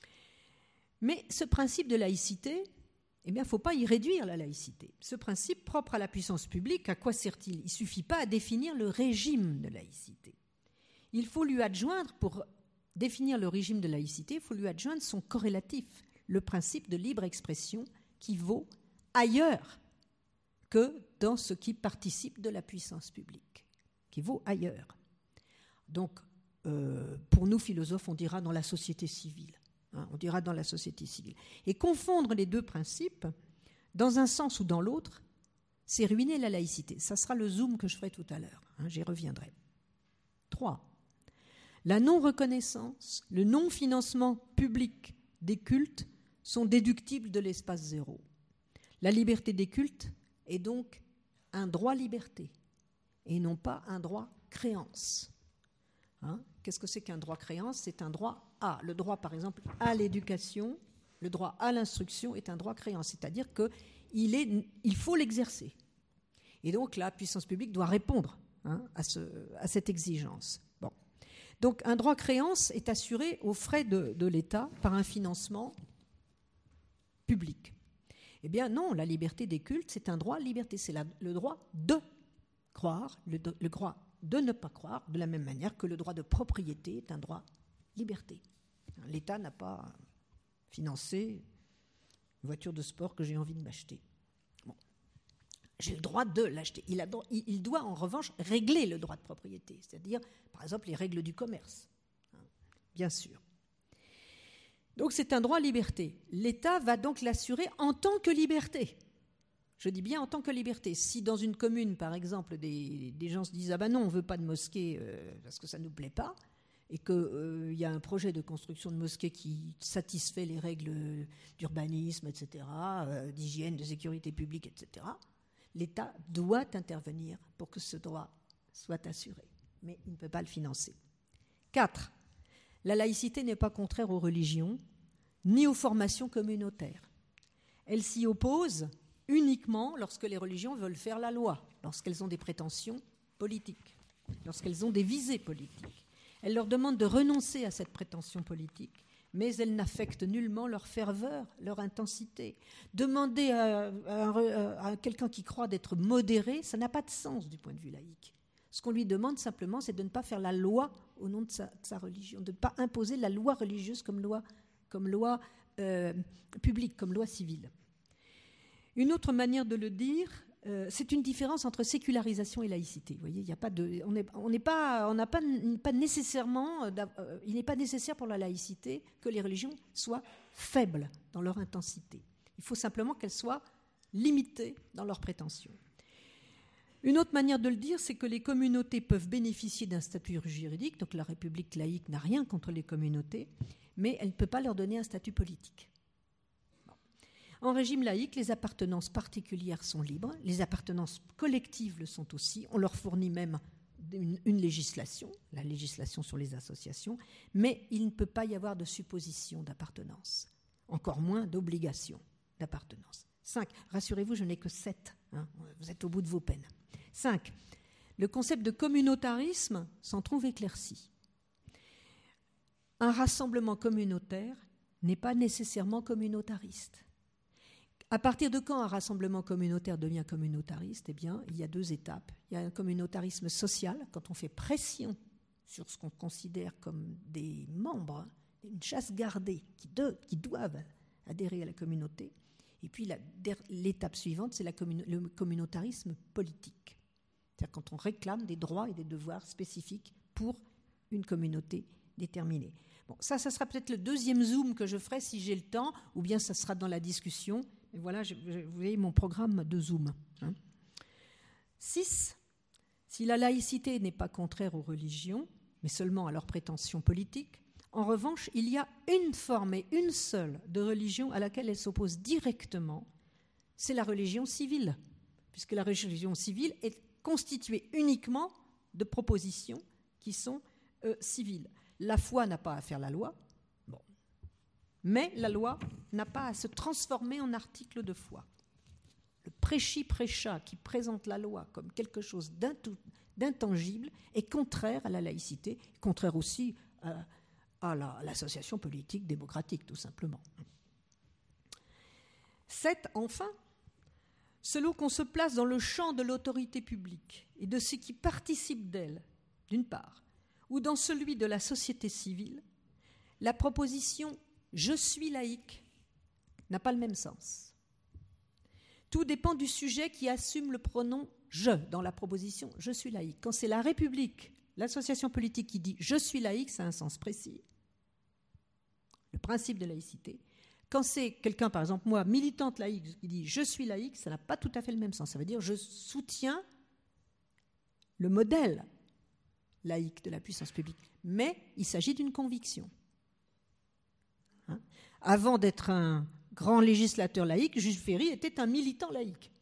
Mais ce principe de laïcité, eh bien, il ne faut pas y réduire la laïcité. Ce principe propre à la puissance publique, à quoi sert-il ? Il ne suffit pas à définir le régime de laïcité. Il faut lui adjoindre, pour définir le régime de laïcité, il faut lui adjoindre son corrélatif, le principe de libre expression qui vaut ailleurs que dans ce qui participe de la puissance publique, qui vaut ailleurs. Donc, pour nous philosophes, on dira dans la société civile. On dira dans la société civile. Et confondre les deux principes, dans un sens ou dans l'autre, c'est ruiner la laïcité. Ça sera le zoom que je ferai tout à l'heure. J'y reviendrai. 3. La non-reconnaissance, le non-financement public des cultes sont déductibles de l'espace zéro. La liberté des cultes est donc un droit-liberté et non pas un droit-créance. Qu'est-ce que c'est qu'un droit-créance ? C'est un droit à. Le droit, par exemple, à l'éducation, le droit à l'instruction est un droit-créance, c'est-à-dire qu'il faut l'exercer. Et donc la puissance publique doit répondre à cette exigence. Bon. Donc un droit-créance est assuré aux frais de l'État par un financement public. Eh bien non, la liberté des cultes, c'est un droit-liberté, c'est le droit de croire, le droit de ne pas croire, de la même manière que le droit de propriété est un droit-liberté. L'État n'a pas financé une voiture de sport que j'ai envie de m'acheter. Bon. J'ai le droit de l'acheter. Il doit en revanche régler le droit de propriété, c'est-à-dire, par exemple, les règles du commerce, bien sûr. Donc c'est un droit-liberté. L'État va donc l'assurer en tant que liberté. Je dis bien en tant que liberté. Si dans une commune, par exemple, des gens se disent « Ah ben non, on ne veut pas de mosquée parce que ça ne nous plaît pas », et qu'il y a un projet de construction de mosquée qui satisfait les règles d'urbanisme, etc., d'hygiène, de sécurité publique, etc., l'État doit intervenir pour que ce droit soit assuré. Mais il ne peut pas le financer. 4. La laïcité n'est pas contraire aux religions, ni aux formations communautaires. Elle s'y oppose uniquement lorsque les religions veulent faire la loi, lorsqu'elles ont des prétentions politiques, lorsqu'elles ont des visées politiques. Elle leur demande de renoncer à cette prétention politique, mais elle n'affecte nullement leur ferveur, leur intensité. Demander à quelqu'un qui croit d'être modéré, ça n'a pas de sens du point de vue laïque. Ce qu'on lui demande simplement, c'est de ne pas faire la loi au nom de sa religion, de ne pas imposer la loi religieuse comme loi publique, comme loi civile. Une autre manière de le dire, c'est une différence entre sécularisation et laïcité. Vous voyez, il n'est pas nécessairement, il n'est pas nécessaire pour la laïcité que les religions soient faibles dans leur intensité. Il faut simplement qu'elles soient limitées dans leurs prétentions. Une autre manière de le dire, c'est que les communautés peuvent bénéficier d'un statut juridique, donc la République laïque n'a rien contre les communautés, mais elle ne peut pas leur donner un statut politique. En régime laïque, les appartenances particulières sont libres, les appartenances collectives le sont aussi, on leur fournit même une législation, la législation sur les associations, mais il ne peut pas y avoir de supposition d'appartenance, encore moins d'obligation d'appartenance. 5. Rassurez-vous, je n'ai que 7, vous êtes au bout de vos peines. 5. Le concept de communautarisme s'en trouve éclairci. Un rassemblement communautaire n'est pas nécessairement communautariste. À partir de quand un rassemblement communautaire devient communautariste? Eh bien, il y a 2 étapes. Il y a un communautarisme social, quand on fait pression sur ce qu'on considère comme des membres, une chasse gardée, qui doivent adhérer à la communauté. Et puis l'étape suivante, c'est le communautarisme politique. C'est-à-dire quand on réclame des droits et des devoirs spécifiques pour une communauté déterminée. Bon, ça sera peut-être le 2e zoom que je ferai si j'ai le temps, ou bien ça sera dans la discussion. Et voilà, vous voyez mon programme de zoom. 6. Si la laïcité n'est pas contraire aux religions, mais seulement à leurs prétentions politiques, en revanche, il y a une forme et une seule de religion à laquelle elle s'oppose directement, c'est la religion civile, puisque la religion civile est constituée uniquement de propositions qui sont civiles. La foi n'a pas à faire la loi, mais la loi n'a pas à se transformer en article de foi. Le prêchi-prêcha qui présente la loi comme quelque chose d'intangible est contraire à la laïcité, contraire aussi à l'association politique démocratique, tout simplement. 7, enfin, selon qu'on se place dans le champ de l'autorité publique et de ce qui participe d'elle, d'une part, ou dans celui de la société civile, la proposition « je suis laïque » n'a pas le même sens. Tout dépend du sujet qui assume le pronom « je » dans la proposition « je suis laïque ». Quand c'est la République, l'association politique qui dit « je suis laïque », ça a un sens précis. Le principe de laïcité. Quand c'est quelqu'un, par exemple moi, militante laïque, qui dit « je suis laïque », ça n'a pas tout à fait le même sens. Ça veut dire « je soutiens le modèle laïque de la puissance publique ». Mais il s'agit d'une conviction. Avant d'être un grand législateur laïque, Jules Ferry était un militant laïque.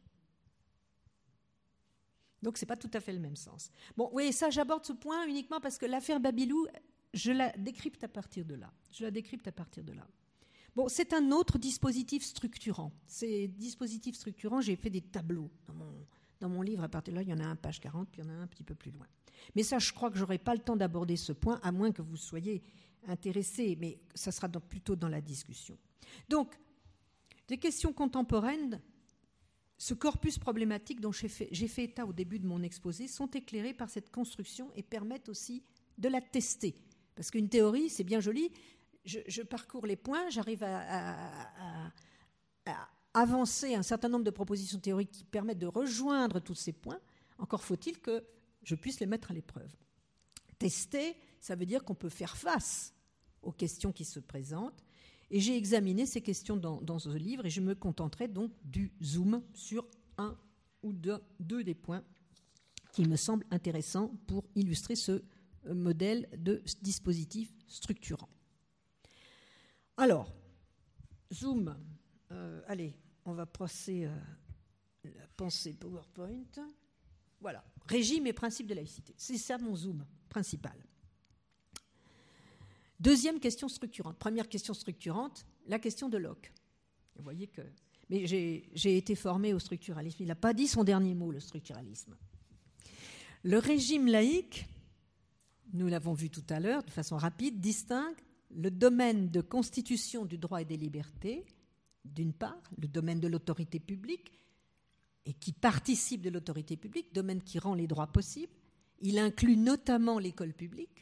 Donc ce n'est pas tout à fait le même sens. Bon, oui, ça j'aborde ce point uniquement parce que l'affaire Babilou, je la décrypte à partir de là. Bon, c'est un autre dispositif structurant. Ces dispositifs structurants, j'ai fait des tableaux dans mon livre. À partir de là, il y en a un page 40, puis il y en a un petit peu plus loin. Mais ça, je crois que je n'aurai pas le temps d'aborder ce point, à moins que vous soyez intéressés, mais ça sera plutôt dans la discussion. Donc, des questions contemporaines, ce corpus problématique dont j'ai fait état au début de mon exposé, sont éclairés par cette construction et permettent aussi de la tester. Parce qu'une théorie, c'est bien joli, je parcours les points, j'arrive à avancer un certain nombre de propositions théoriques qui permettent de rejoindre tous ces points, encore faut-il que je puisse les mettre à l'épreuve. Tester, ça veut dire qu'on peut faire face aux questions qui se présentent, et j'ai examiné ces questions dans ce livre, et je me contenterai donc du zoom sur un ou deux des points qui me semblent intéressants pour illustrer ce modèle de dispositif structurant. Alors, zoom, allez, on va passer la pensée PowerPoint. Voilà, régime et principe de laïcité. C'est ça mon zoom principal. Deuxième question structurante. Première question structurante, la question de Locke. Vous voyez que... Mais j'ai été formée au structuralisme. Il n'a pas dit son dernier mot, le structuralisme. Le régime laïque, nous l'avons vu tout à l'heure de façon rapide, distingue le domaine de constitution du droit et des libertés, d'une part, le domaine de l'autorité publique, et qui participe de l'autorité publique, domaine qui rend les droits possibles. Il inclut notamment l'école publique,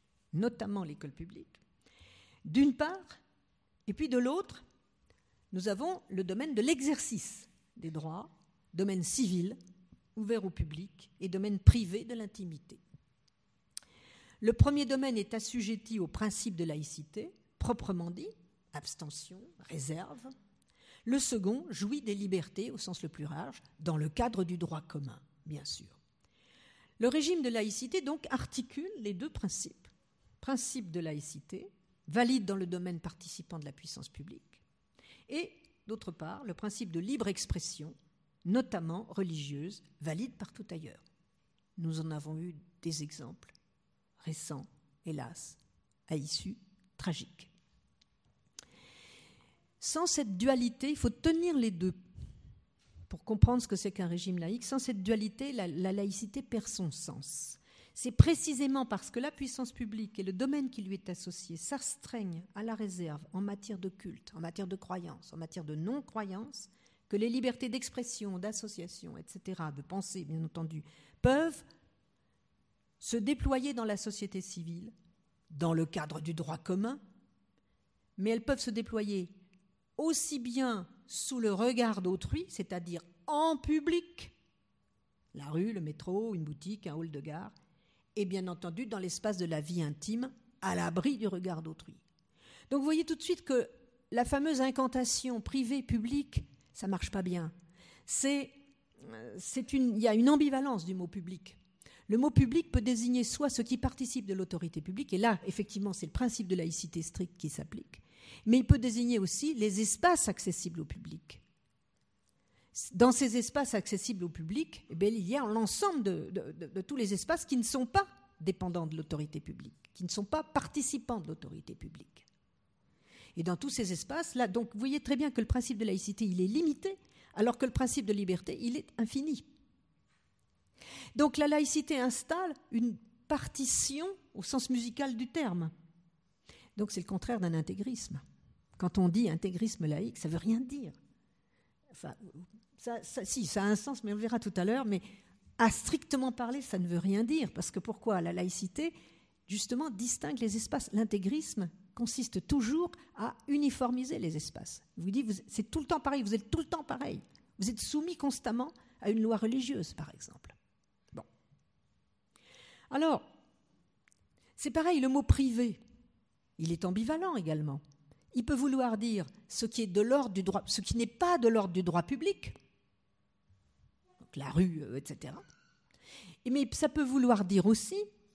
d'une part, et puis de l'autre, nous avons le domaine de l'exercice des droits, domaine civil, ouvert au public, et domaine privé de l'intimité. Le premier domaine est assujetti au principe de laïcité, proprement dit, abstention, réserve. Le second jouit des libertés, au sens le plus large, dans le cadre du droit commun, bien sûr. Le régime de laïcité, donc, articule les deux principes. Principe de laïcité, valide dans le domaine participant de la puissance publique, et, d'autre part, le principe de libre expression, notamment religieuse, valide partout ailleurs. Nous en avons eu des exemples récents, hélas, à issue tragique. Sans cette dualité, il faut tenir les deux pour comprendre ce que c'est qu'un régime laïque. Sans cette dualité, la laïcité perd son sens. C'est précisément parce que la puissance publique et le domaine qui lui est associé s'astreignent à la réserve en matière de culte, en matière de croyance, en matière de non-croyance, que les libertés d'expression, d'association, etc., de pensée, bien entendu, peuvent se déployer dans la société civile, dans le cadre du droit commun, mais elles peuvent se déployer aussi bien sous le regard d'autrui, c'est-à-dire en public, la rue, le métro, une boutique, un hall de gare, et bien entendu dans l'espace de la vie intime, à l'abri du regard d'autrui. Donc vous voyez tout de suite que la fameuse incantation privée-publique, ça ne marche pas bien. Il y a une ambivalence du mot public. Le mot public peut désigner soit ce qui participe de l'autorité publique, et là, effectivement, c'est le principe de laïcité stricte qui s'applique, mais il peut désigner aussi les espaces accessibles au public. Dans ces espaces accessibles au public, eh bien, il y a l'ensemble de tous les espaces qui ne sont pas dépendants de l'autorité publique, qui ne sont pas participants de l'autorité publique. Et dans tous ces espaces-là, donc vous voyez très bien que le principe de laïcité, il est limité, alors que le principe de liberté, il est infini. Donc la laïcité installe une partition au sens musical du terme. Donc c'est le contraire d'un intégrisme. Quand on dit intégrisme laïque, ça ne veut rien dire. Enfin, ça a un sens, mais on le verra tout à l'heure, mais à strictement parler, ça ne veut rien dire. Parce que pourquoi ? La laïcité, justement, distingue les espaces. L'intégrisme consiste toujours à uniformiser les espaces. Il vous dit, c'est tout le temps pareil, vous êtes tout le temps pareil. Vous êtes soumis constamment à une loi religieuse, par exemple. Bon. Alors, c'est pareil, le mot privé, il est ambivalent également. Il peut vouloir dire ce qui est de l'ordre du droit, ce qui n'est pas de l'ordre du droit public, donc la rue, etc. Mais ça peut vouloir dire aussi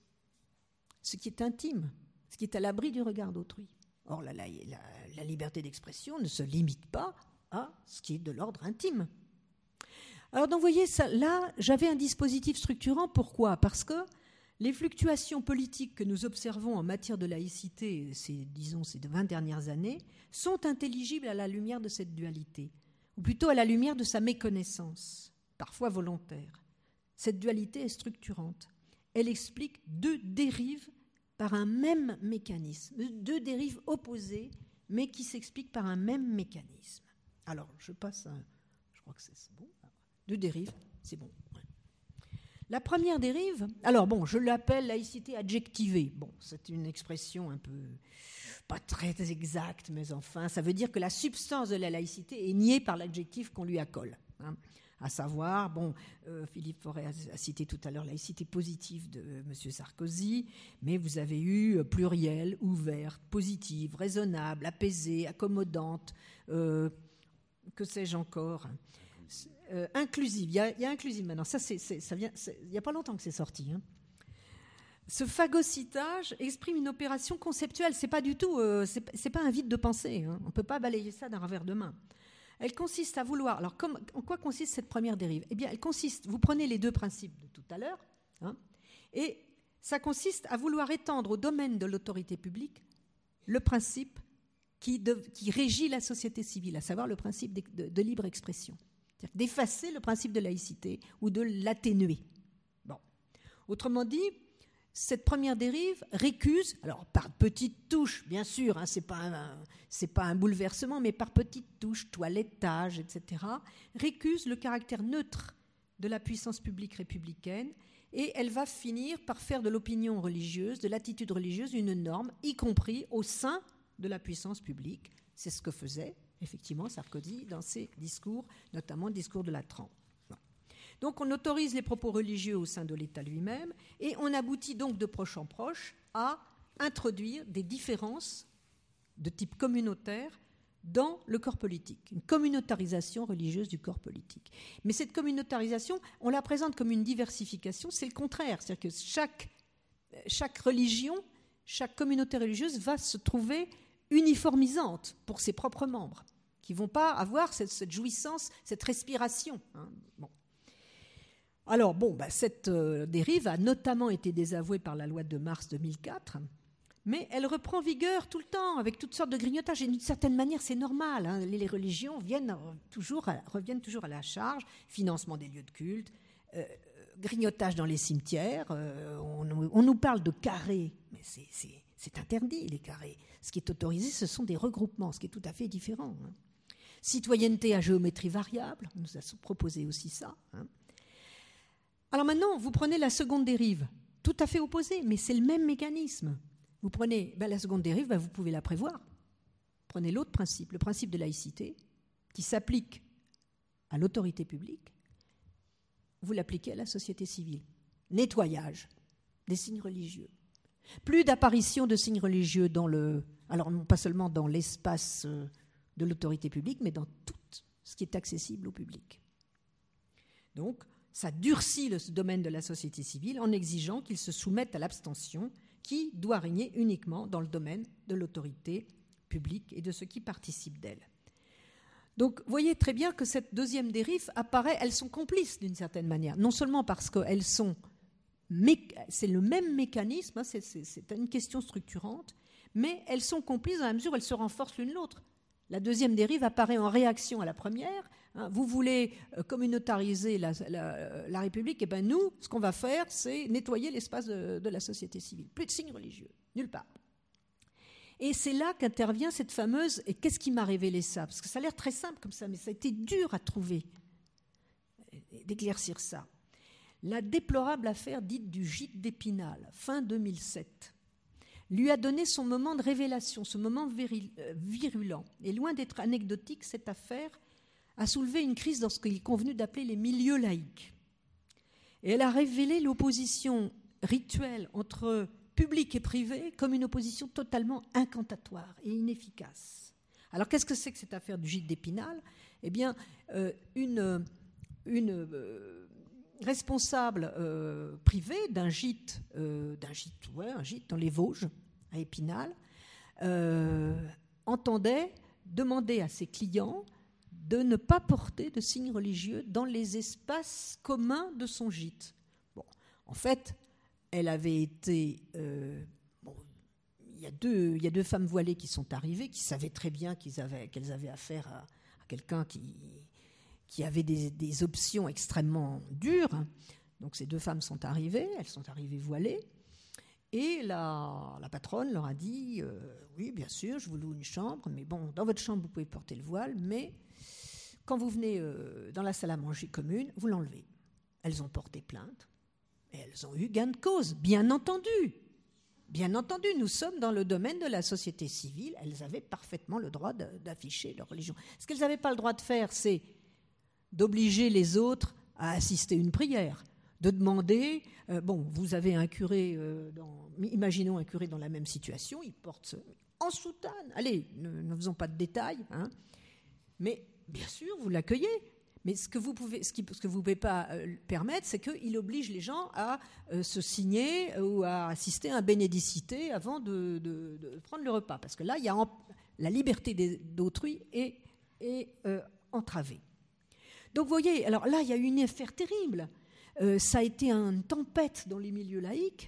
ce qui est intime, ce qui est à l'abri du regard d'autrui. Or, la liberté d'expression ne se limite pas à ce qui est de l'ordre intime. Alors, donc, vous voyez, là, j'avais un dispositif structurant. Pourquoi ? Parce que les fluctuations politiques que nous observons en matière de laïcité, ces 20 dernières années, sont intelligibles à la lumière de cette dualité, ou plutôt à la lumière de sa méconnaissance, parfois volontaire. Cette dualité est structurante. Elle explique deux dérives par un même mécanisme, deux dérives opposées, mais qui s'expliquent par un même mécanisme. Alors, je passe à... Je crois que c'est bon. Deux dérives, c'est bon. La première dérive, alors bon, je l'appelle laïcité adjectivée. Bon, c'est une expression un peu pas très exacte, mais enfin, ça veut dire que la substance de la laïcité est niée par l'adjectif qu'on lui accole. À savoir, bon, Philippe Forêt a cité tout à l'heure laïcité positive de M. Sarkozy, mais vous avez eu pluriel, ouverte, positive, raisonnable, apaisée, accommodante, que sais-je encore, inclusive. Il y a inclusive maintenant. Ça vient. Il n'y a pas longtemps que c'est sorti. Ce phagocytage exprime une opération conceptuelle. C'est pas du tout. C'est pas un vide de pensée. On ne peut pas balayer ça d'un revers de main. Elle consiste à vouloir... Alors, en quoi consiste cette première dérive ? Eh bien, elle consiste... Vous prenez les deux principes de tout à l'heure, et ça consiste à vouloir étendre au domaine de l'autorité publique le principe qui régit la société civile, à savoir le principe de libre expression. C'est-à-dire d'effacer le principe de laïcité ou de l'atténuer. Bon. Autrement dit, cette première dérive récuse, alors par petites touches, bien sûr, c'est pas un bouleversement, mais par petites touches, toilettage, etc., récuse le caractère neutre de la puissance publique républicaine, et elle va finir par faire de l'opinion religieuse, de l'attitude religieuse, une norme, y compris au sein de la puissance publique. C'est ce que faisait effectivement Sarkozy dans ses discours, notamment le discours de Latran. Donc on autorise les propos religieux au sein de l'État lui-même et on aboutit donc de proche en proche à introduire des différences de type communautaire dans le corps politique, une communautarisation religieuse du corps politique. Mais cette communautarisation, on la présente comme une diversification, c'est le contraire, c'est-à-dire que chaque religion, chaque communauté religieuse va se trouver uniformisante pour ses propres membres, qui ne vont pas avoir cette jouissance, cette respiration. Bon. Alors, cette dérive a notamment été désavouée par la loi de mars 2004, mais elle reprend vigueur tout le temps, avec toutes sortes de grignotages, et d'une certaine manière, c'est normal. Les religions reviennent toujours à la charge, financement des lieux de culte, grignotage dans les cimetières, on nous parle de carrés, mais c'est interdit, les carrés. Ce qui est autorisé, ce sont des regroupements, ce qui est tout à fait différent. citoyenneté à géométrie variable, on nous a proposé aussi ça. Alors maintenant, vous prenez la seconde dérive, tout à fait opposée, mais c'est le même mécanisme. Vous prenez la seconde dérive, vous pouvez la prévoir. Prenez l'autre principe, le principe de laïcité, qui s'applique à l'autorité publique, vous l'appliquez à la société civile. Nettoyage des signes religieux. Plus d'apparition de signes religieux alors non pas seulement dans l'espace de l'autorité publique, mais dans tout ce qui est accessible au public. Donc, ça durcit le domaine de la société civile en exigeant qu'ils se soumettent à l'abstention qui doit régner uniquement dans le domaine de l'autorité publique et de ceux qui participent d'elle. Donc, vous voyez très bien que cette deuxième dérive apparaît, elles sont complices d'une certaine manière, non seulement parce qu'elles sont, c'est le même mécanisme, c'est une question structurante, mais elles sont complices dans la mesure où elles se renforcent l'une l'autre. La deuxième dérive apparaît en réaction à la première. Vous voulez communautariser la République, et bien nous, ce qu'on va faire, c'est nettoyer l'espace de la société civile. Plus de signes religieux, nulle part. Et c'est là qu'intervient cette fameuse « et qu'est-ce qui m'a révélé ça ?» Parce que ça a l'air très simple comme ça, mais ça a été dur à trouver, d'éclaircir ça. La déplorable affaire dite du gîte d'Épinal, fin 2007, lui a donné son moment de révélation, ce moment virulent. Et loin d'être anecdotique, cette affaire a soulevé une crise dans ce qu'il est convenu d'appeler les milieux laïques. Et elle a révélé l'opposition rituelle entre public et privé comme une opposition totalement incantatoire et inefficace. Alors qu'est-ce que c'est que cette affaire du gîte d'Épinal ? Eh bien, une responsable privée d'un gîte dans les Vosges, à Épinal, entendait demander à ses clients de ne pas porter de signes religieux dans les espaces communs de son gîte. Bon, en fait, elle avait été... il y a deux femmes voilées qui sont arrivées, qui savaient très bien qu'elles avaient affaire à quelqu'un qui avait des options extrêmement dures. Donc ces deux femmes sont arrivées, elles sont arrivées voilées, et la patronne leur a dit oui, bien sûr, je vous loue une chambre, mais bon, dans votre chambre, vous pouvez porter le voile, mais quand vous venez dans la salle à manger commune, vous l'enlevez. Elles ont porté plainte, et elles ont eu gain de cause, bien entendu. Bien entendu, nous sommes dans le domaine de la société civile, elles avaient parfaitement le droit d'afficher leur religion. Ce qu'elles n'avaient pas le droit de faire, c'est d'obliger les autres à assister à une prière, de demander, vous avez un curé, imaginons un curé dans la même situation, il porte en soutane, allez, ne faisons pas de détails, mais bien sûr, vous l'accueillez, mais ce que vous pouvez pas permettre, c'est qu'il oblige les gens à se signer ou à assister à un bénédicité avant de prendre le repas, parce que là, il y a la liberté d'autrui est entravée. Donc, vous voyez, alors là, il y a eu une affaire terrible. Ça a été une tempête dans les milieux laïques.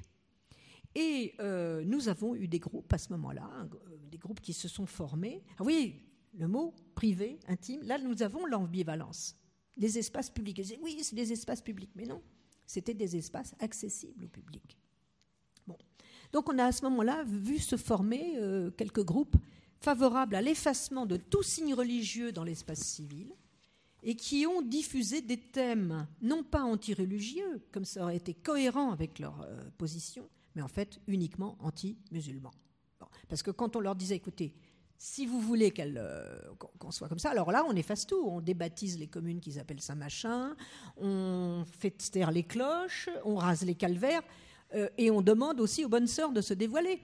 Et nous avons eu des groupes à ce moment-là, des groupes qui se sont formés. Ah oui, le mot privé, intime, là, nous avons l'ambivalence. Des espaces publics. Oui, c'est des espaces publics, mais non, c'était des espaces accessibles au public. Bon. Donc, on a à ce moment-là vu se former quelques groupes favorables à l'effacement de tout signe religieux dans l'espace civil, et qui ont diffusé des thèmes non pas anti-religieux, comme ça aurait été cohérent avec leur position, mais en fait uniquement anti-musulmans. Bon, parce que quand on leur disait, écoutez, si vous voulez qu'on soit comme ça, alors là, on efface tout. On débaptise les communes qu'ils appellent Saint-Machin, on fait taire les cloches, on rase les calvaires, et on demande aussi aux bonnes sœurs de se dévoiler.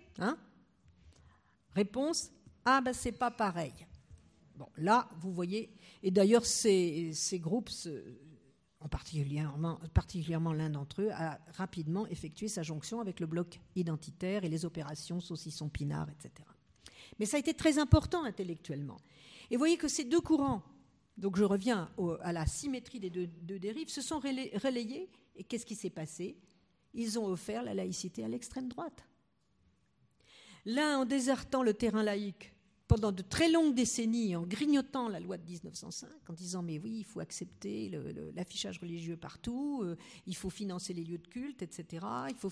Réponse, c'est pas pareil. Bon, là, vous voyez, et d'ailleurs, ces groupes, particulièrement l'un d'entre eux, a rapidement effectué sa jonction avec le bloc identitaire et les opérations Saucisson-Pinard, etc. Mais ça a été très important intellectuellement. Et vous voyez que ces deux courants, donc je reviens à la symétrie des deux dérives, se sont relayés, et qu'est-ce qui s'est passé ? Ils ont offert la laïcité à l'extrême droite. L'un en désertant le terrain laïque, pendant de très longues décennies, en grignotant la loi de 1905, en disant mais oui, il faut accepter l'affichage religieux partout, il faut financer les lieux de culte, etc.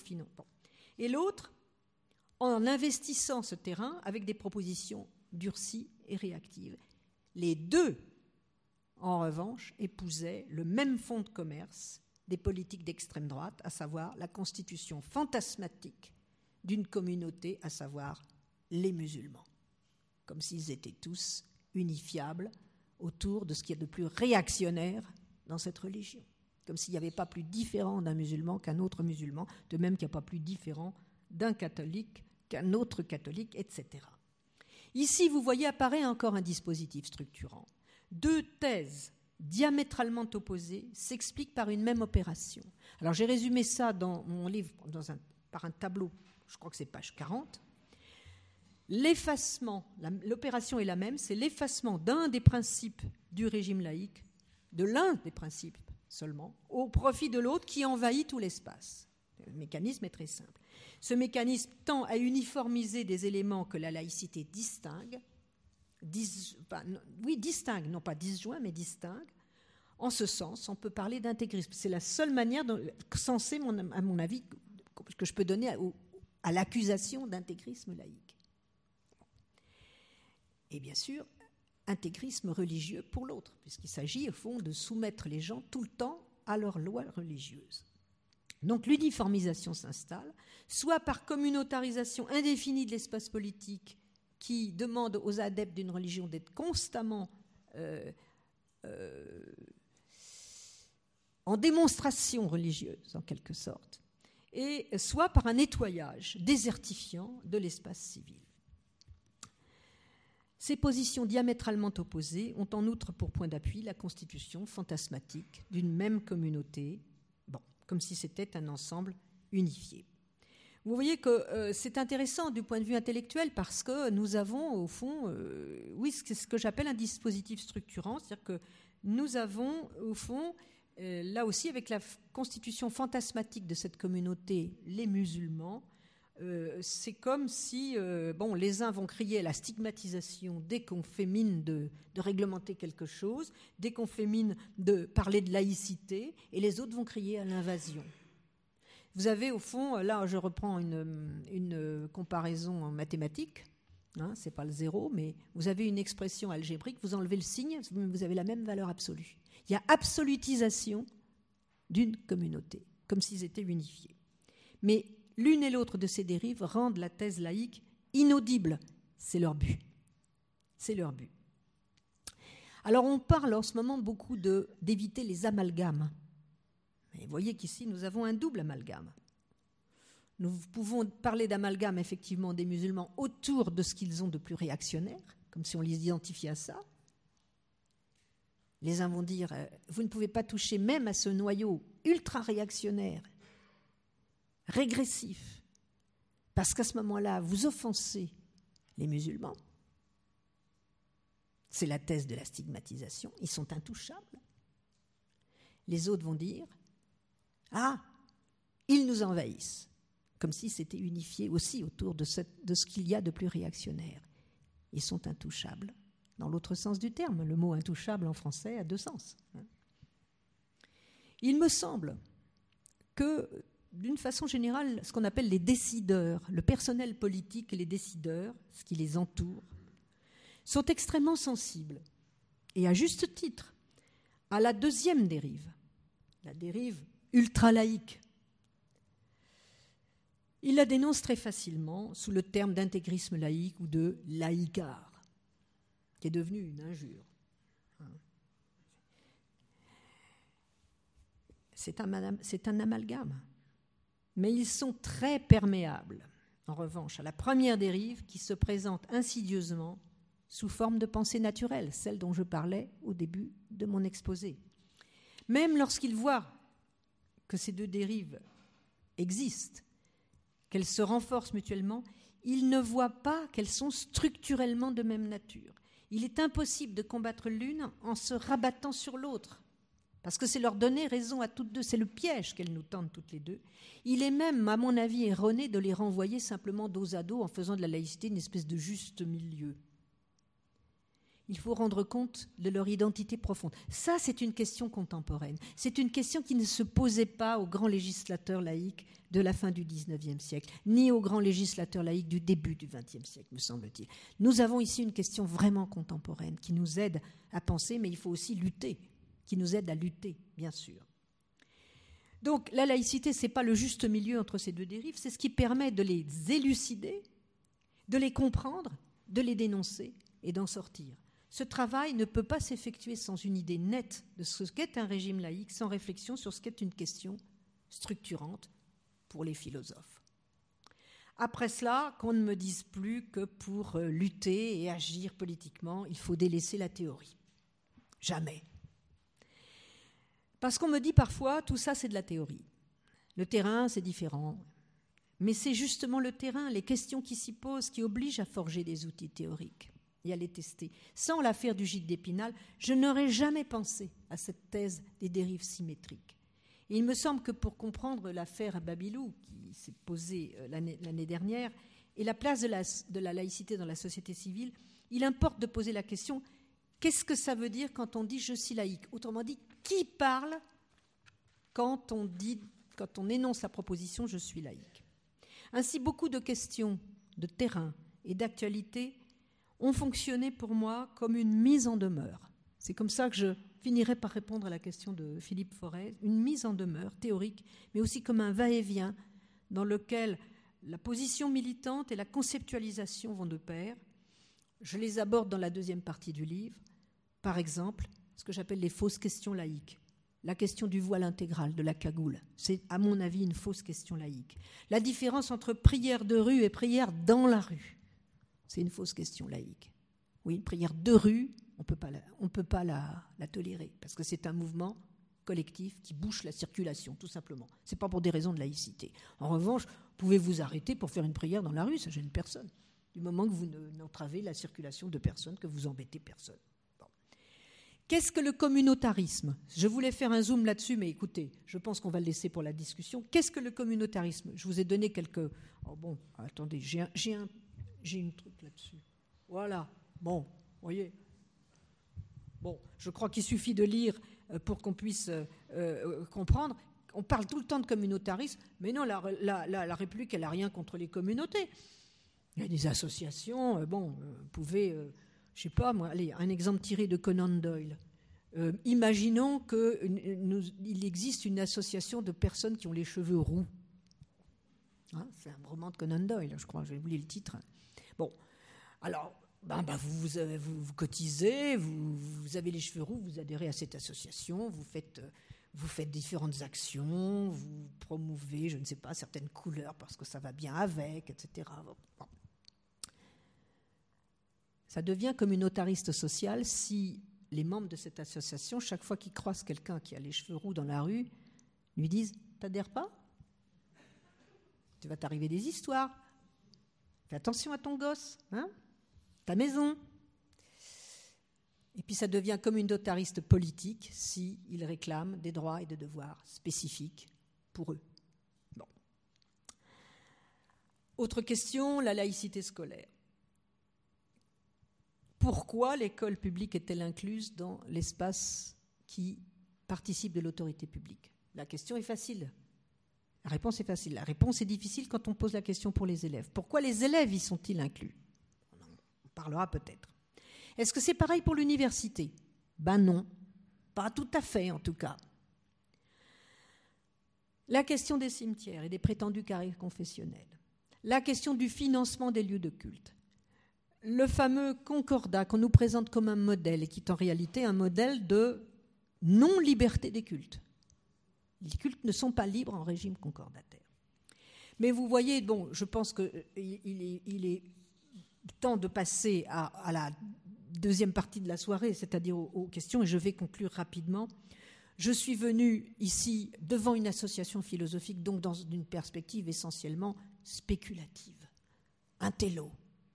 Et l'autre, en investissant ce terrain avec des propositions durcies et réactives. Les deux en revanche, épousaient le même fonds de commerce des politiques d'extrême droite, à savoir la constitution fantasmatique d'une communauté, à savoir les musulmans, comme s'ils étaient tous unifiables autour de ce qu'il y a de plus réactionnaire dans cette religion, comme s'il n'y avait pas plus différent d'un musulman qu'un autre musulman, de même qu'il n'y a pas plus différent d'un catholique qu'un autre catholique, etc. Ici, vous voyez apparaît encore un dispositif structurant. Deux thèses diamétralement opposées s'expliquent par une même opération. Alors j'ai résumé ça dans mon livre par un tableau, je crois que c'est page 40. L'effacement, l'opération est la même, c'est l'effacement d'un des principes du régime laïque, de l'un des principes seulement, au profit de l'autre qui envahit tout l'espace. Le mécanisme est très simple. Ce mécanisme tend à uniformiser des éléments que la laïcité distingue, non pas disjoint, mais distingue. En ce sens, on peut parler d'intégrisme. C'est la seule manière censée, à mon avis, que je peux donner à l'accusation d'intégrisme laïque. Et bien sûr, intégrisme religieux pour l'autre, puisqu'il s'agit au fond de soumettre les gens tout le temps à leurs lois religieuses. Donc l'uniformisation s'installe, soit par communautarisation indéfinie de l'espace politique qui demande aux adeptes d'une religion d'être constamment en démonstration religieuse, en quelque sorte, et soit par un nettoyage désertifiant de l'espace civil. Ces positions diamétralement opposées ont en outre pour point d'appui la constitution fantasmatique d'une même communauté, comme si c'était un ensemble unifié. Vous voyez que c'est intéressant du point de vue intellectuel parce que nous avons au fond, c'est ce que j'appelle un dispositif structurant, c'est-à-dire que nous avons au fond, là aussi avec la constitution fantasmatique de cette communauté, les musulmans, c'est comme si, les uns vont crier à la stigmatisation dès qu'on fait mine de réglementer quelque chose, dès qu'on fait mine de parler de laïcité, et les autres vont crier à l'invasion. Vous avez au fond, là je reprends une comparaison en mathématiques, c'est pas le zéro, mais vous avez une expression algébrique, vous enlevez le signe, vous avez la même valeur absolue. Il y a absolutisation d'une communauté, comme s'ils étaient unifiés. Mais l'une et l'autre de ces dérives rendent la thèse laïque inaudible. C'est leur but. C'est leur but. Alors on parle en ce moment beaucoup d'éviter les amalgames. Et vous voyez qu'ici, nous avons un double amalgame. Nous pouvons parler d'amalgame, effectivement, des musulmans autour de ce qu'ils ont de plus réactionnaire, comme si on les identifiait à ça. Les uns vont dire, vous ne pouvez pas toucher même à ce noyau ultra-réactionnaire, régressif, parce qu'à ce moment-là, vous offensez les musulmans. C'est la thèse de la stigmatisation. Ils sont intouchables. Les autres vont dire, ils nous envahissent, comme si c'était unifié aussi autour de ce qu'il y a de plus réactionnaire. Ils sont intouchables, dans l'autre sens du terme. Le mot intouchable en français a deux sens. Il me semble que, d'une façon générale, ce qu'on appelle les décideurs, le personnel politique et les décideurs, ce qui les entoure, sont extrêmement sensibles, et à juste titre, à la deuxième dérive, la dérive ultra-laïque. Ils la dénoncent très facilement sous le terme d'intégrisme laïque ou de laïcard, qui est devenu une injure. C'est un amalgame. Mais ils sont très perméables, en revanche, à la première dérive qui se présente insidieusement sous forme de pensée naturelle, celle dont je parlais au début de mon exposé. Même lorsqu'ils voient que ces deux dérives existent, qu'elles se renforcent mutuellement, ils ne voient pas qu'elles sont structurellement de même nature. Il est impossible de combattre l'une en se rabattant sur l'autre, parce que c'est leur donner raison à toutes deux. C'est le piège qu'elles nous tendent toutes les deux. Il est même, à mon avis, erroné de les renvoyer simplement dos à dos en faisant de la laïcité une espèce de juste milieu. il faut rendre compte de leur identité profonde. Ça, c'est une question contemporaine. C'est une question qui ne se posait pas aux grands législateurs laïcs de la fin du XIXe siècle, ni aux grands législateurs laïcs du début du XXe siècle, me semble-t-il. Nous avons ici une question vraiment contemporaine qui nous aide à penser, mais il faut aussi lutter, qui nous aide à lutter, bien sûr. Donc, la laïcité, ce n'est pas le juste milieu entre ces deux dérives, c'est ce qui permet de les élucider, de les comprendre, de les dénoncer et d'en sortir. Ce travail ne peut pas s'effectuer sans une idée nette de ce qu'est un régime laïque, sans réflexion sur ce qu'est une question structurante pour les philosophes. Après cela, qu'on ne me dise plus que pour lutter et agir politiquement, il faut délaisser la théorie. Jamais. Parce qu'on me dit parfois, tout ça c'est de la théorie. Le terrain, c'est différent. Mais c'est justement le terrain, les questions qui s'y posent, qui obligent à forger des outils théoriques et à les tester. Sans l'affaire du gîte d'Épinal, je n'aurais jamais pensé à cette thèse des dérives symétriques. Et il me semble que pour comprendre l'affaire Babilou, qui s'est posée l'année dernière, et la place de la laïcité dans la société civile, il importe de poser la question, qu'est-ce que ça veut dire quand on dit « je suis laïque » ? Autrement dit, qui parle quand on énonce la proposition « je suis laïque ». Ainsi, beaucoup de questions de terrain et d'actualité ont fonctionné pour moi comme une mise en demeure. C'est comme ça que je finirai par répondre à la question de Philippe Forest, une mise en demeure théorique, mais aussi comme un va-et-vient dans lequel la position militante et la conceptualisation vont de pair. Je les aborde dans la deuxième partie du livre. Par exemple, ce que j'appelle les fausses questions laïques. La question du voile intégral, de la cagoule, c'est à mon avis une fausse question laïque. La différence entre prière de rue et prière dans la rue, c'est une fausse question laïque. Oui, une prière de rue, on ne peut pas la tolérer, parce que c'est un mouvement collectif qui bouche la circulation, tout simplement. Ce n'est pas pour des raisons de laïcité. En revanche, vous pouvez vous arrêter pour faire une prière dans la rue, ça ne gêne personne. Du moment que vous n'entravez la circulation de personne, que vous embêtez personne. Bon. Qu'est-ce que le communautarisme ? Je voulais faire un zoom là-dessus, mais écoutez, je pense qu'on va le laisser pour la discussion. Qu'est-ce que le communautarisme ? Je vous ai donné quelques... Oh bon, attendez, j'ai une truc là-dessus. Voilà. Bon, voyez. Bon, je crois qu'il suffit de lire pour qu'on puisse comprendre. On parle tout le temps de communautarisme, mais non, la République, elle n'a rien contre les communautés. Il y a des associations, vous pouvez, je ne sais pas moi, allez, un exemple tiré de Conan Doyle. Imaginons qu'il existe une association de personnes qui ont les cheveux roux. Hein, c'est un roman de Conan Doyle, je crois, j'ai oublié le titre. Bon, alors, vous cotisez, vous avez les cheveux roux, vous adhérez à cette association, vous faites différentes actions, vous promouvez, je ne sais pas, certaines couleurs parce que ça va bien avec, etc. Bon. Ça devient communautariste social si les membres de cette association, chaque fois qu'ils croisent quelqu'un qui a les cheveux roux dans la rue, lui disent « T'adhères pas ? Tu vas t'arriver des histoires. Fais attention à ton gosse, hein ? Ta maison. » Et puis ça devient communautariste politique s'ils réclament des droits et des devoirs spécifiques pour eux. Bon. Autre question, la laïcité scolaire. Pourquoi l'école publique est-elle incluse dans l'espace qui participe de l'autorité publique ? La question est facile. La réponse est facile. La réponse est difficile quand on pose la question pour les élèves. Pourquoi les élèves y sont-ils inclus ? On parlera peut-être. Est-ce que c'est pareil pour l'université ? Ben non, pas tout à fait en tout cas. La question des cimetières et des prétendus carrés confessionnels. La question du financement des lieux de culte. Le fameux concordat qu'on nous présente comme un modèle et qui est en réalité un modèle de non-liberté des cultes. Les cultes ne sont pas libres en régime concordataire. Mais vous voyez, bon, je pense qu'il est temps de passer à la deuxième partie de la soirée, c'est-à-dire aux questions, et je vais conclure rapidement. Je suis venue ici devant une association philosophique, donc dans une perspective essentiellement spéculative, intello.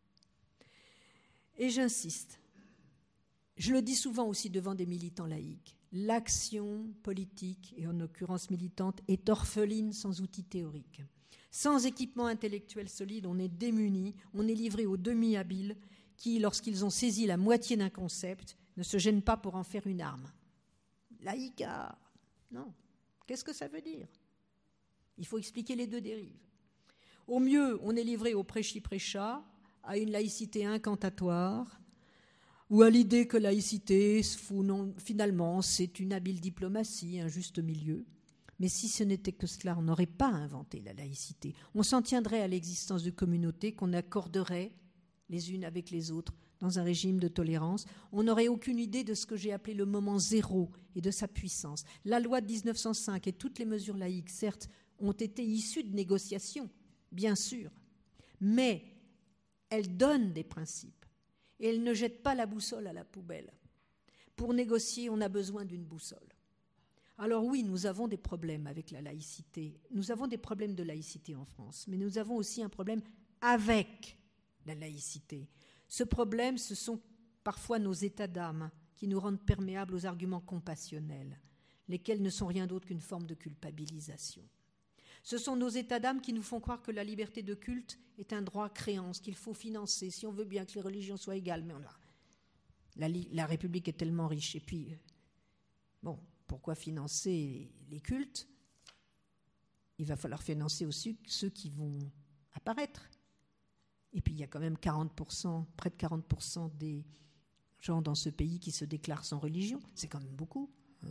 Et j'insiste, je le dis souvent aussi devant des militants laïcs, l'action politique, et en l'occurrence militante, est orpheline sans outils théoriques. Sans équipement intellectuel solide, on est démuni, on est livré aux demi-habiles qui, lorsqu'ils ont saisi la moitié d'un concept, ne se gênent pas pour en faire une arme. Laïca, non. Qu'est-ce que ça veut dire? Il faut expliquer les deux dérives. Au mieux, on est livré au prêchi-prêcha, à une laïcité incantatoire, ou à l'idée que laïcité, finalement, c'est une habile diplomatie, un juste milieu. Mais si ce n'était que cela, on n'aurait pas inventé la laïcité. On s'en tiendrait à l'existence de communautés qu'on accorderait les unes avec les autres dans un régime de tolérance. On n'aurait aucune idée de ce que j'ai appelé le moment zéro et de sa puissance. La loi de 1905 et toutes les mesures laïques, certes, ont été issues de négociations, bien sûr, mais elles donnent des principes et elles ne jettent pas la boussole à la poubelle. Pour négocier, on a besoin d'une boussole. Alors oui, nous avons des problèmes avec la laïcité. Nous avons des problèmes de laïcité en France, mais nous avons aussi un problème avec la laïcité. Ce problème, ce sont parfois nos états d'âme qui nous rendent perméables aux arguments compassionnels, lesquels ne sont rien d'autre qu'une forme de culpabilisation. Ce sont nos états d'âme qui nous font croire que la liberté de culte est un droit à créance, qu'il faut financer, si on veut bien que les religions soient égales. Mais la République est tellement riche. Et puis, pourquoi financer les cultes? Il va falloir financer aussi ceux qui vont apparaître. Et puis il y a quand même 40%, près de 40% des gens dans ce pays qui se déclarent sans religion. C'est quand même beaucoup.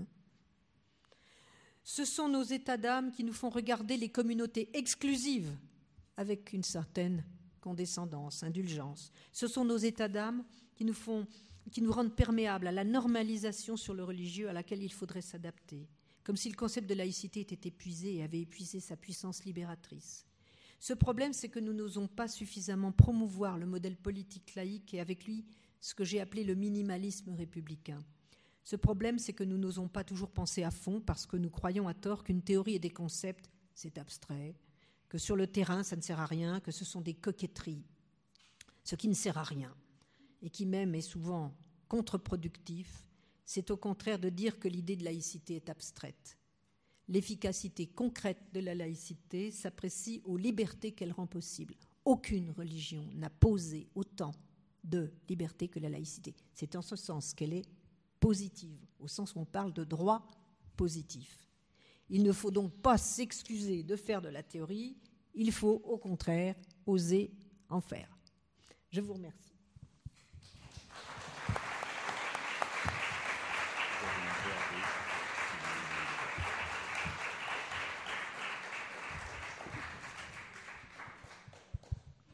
Ce sont nos états d'âme qui nous font regarder les communautés exclusives avec une certaine condescendance, indulgence. Ce sont nos états d'âme qui nous rendent perméables à la normalisation sur le religieux à laquelle il faudrait s'adapter, comme si le concept de laïcité était épuisé et avait épuisé sa puissance libératrice. Ce problème, c'est que nous n'osons pas suffisamment promouvoir le modèle politique laïque et avec lui ce que j'ai appelé le minimalisme républicain. Ce problème, c'est que nous n'osons pas toujours penser à fond parce que nous croyons à tort qu'une théorie et des concepts, c'est abstrait, que sur le terrain, ça ne sert à rien, que ce sont des coquetteries, ce qui ne sert à rien et qui même est souvent contre-productif, c'est au contraire de dire que l'idée de laïcité est abstraite. L'efficacité concrète de la laïcité s'apprécie aux libertés qu'elle rend possibles. Aucune religion n'a posé autant de liberté que la laïcité. C'est en ce sens qu'elle est positive, au sens où on parle de droit positif. Il ne faut donc pas s'excuser de faire de la théorie, il faut au contraire oser en faire. Je vous remercie.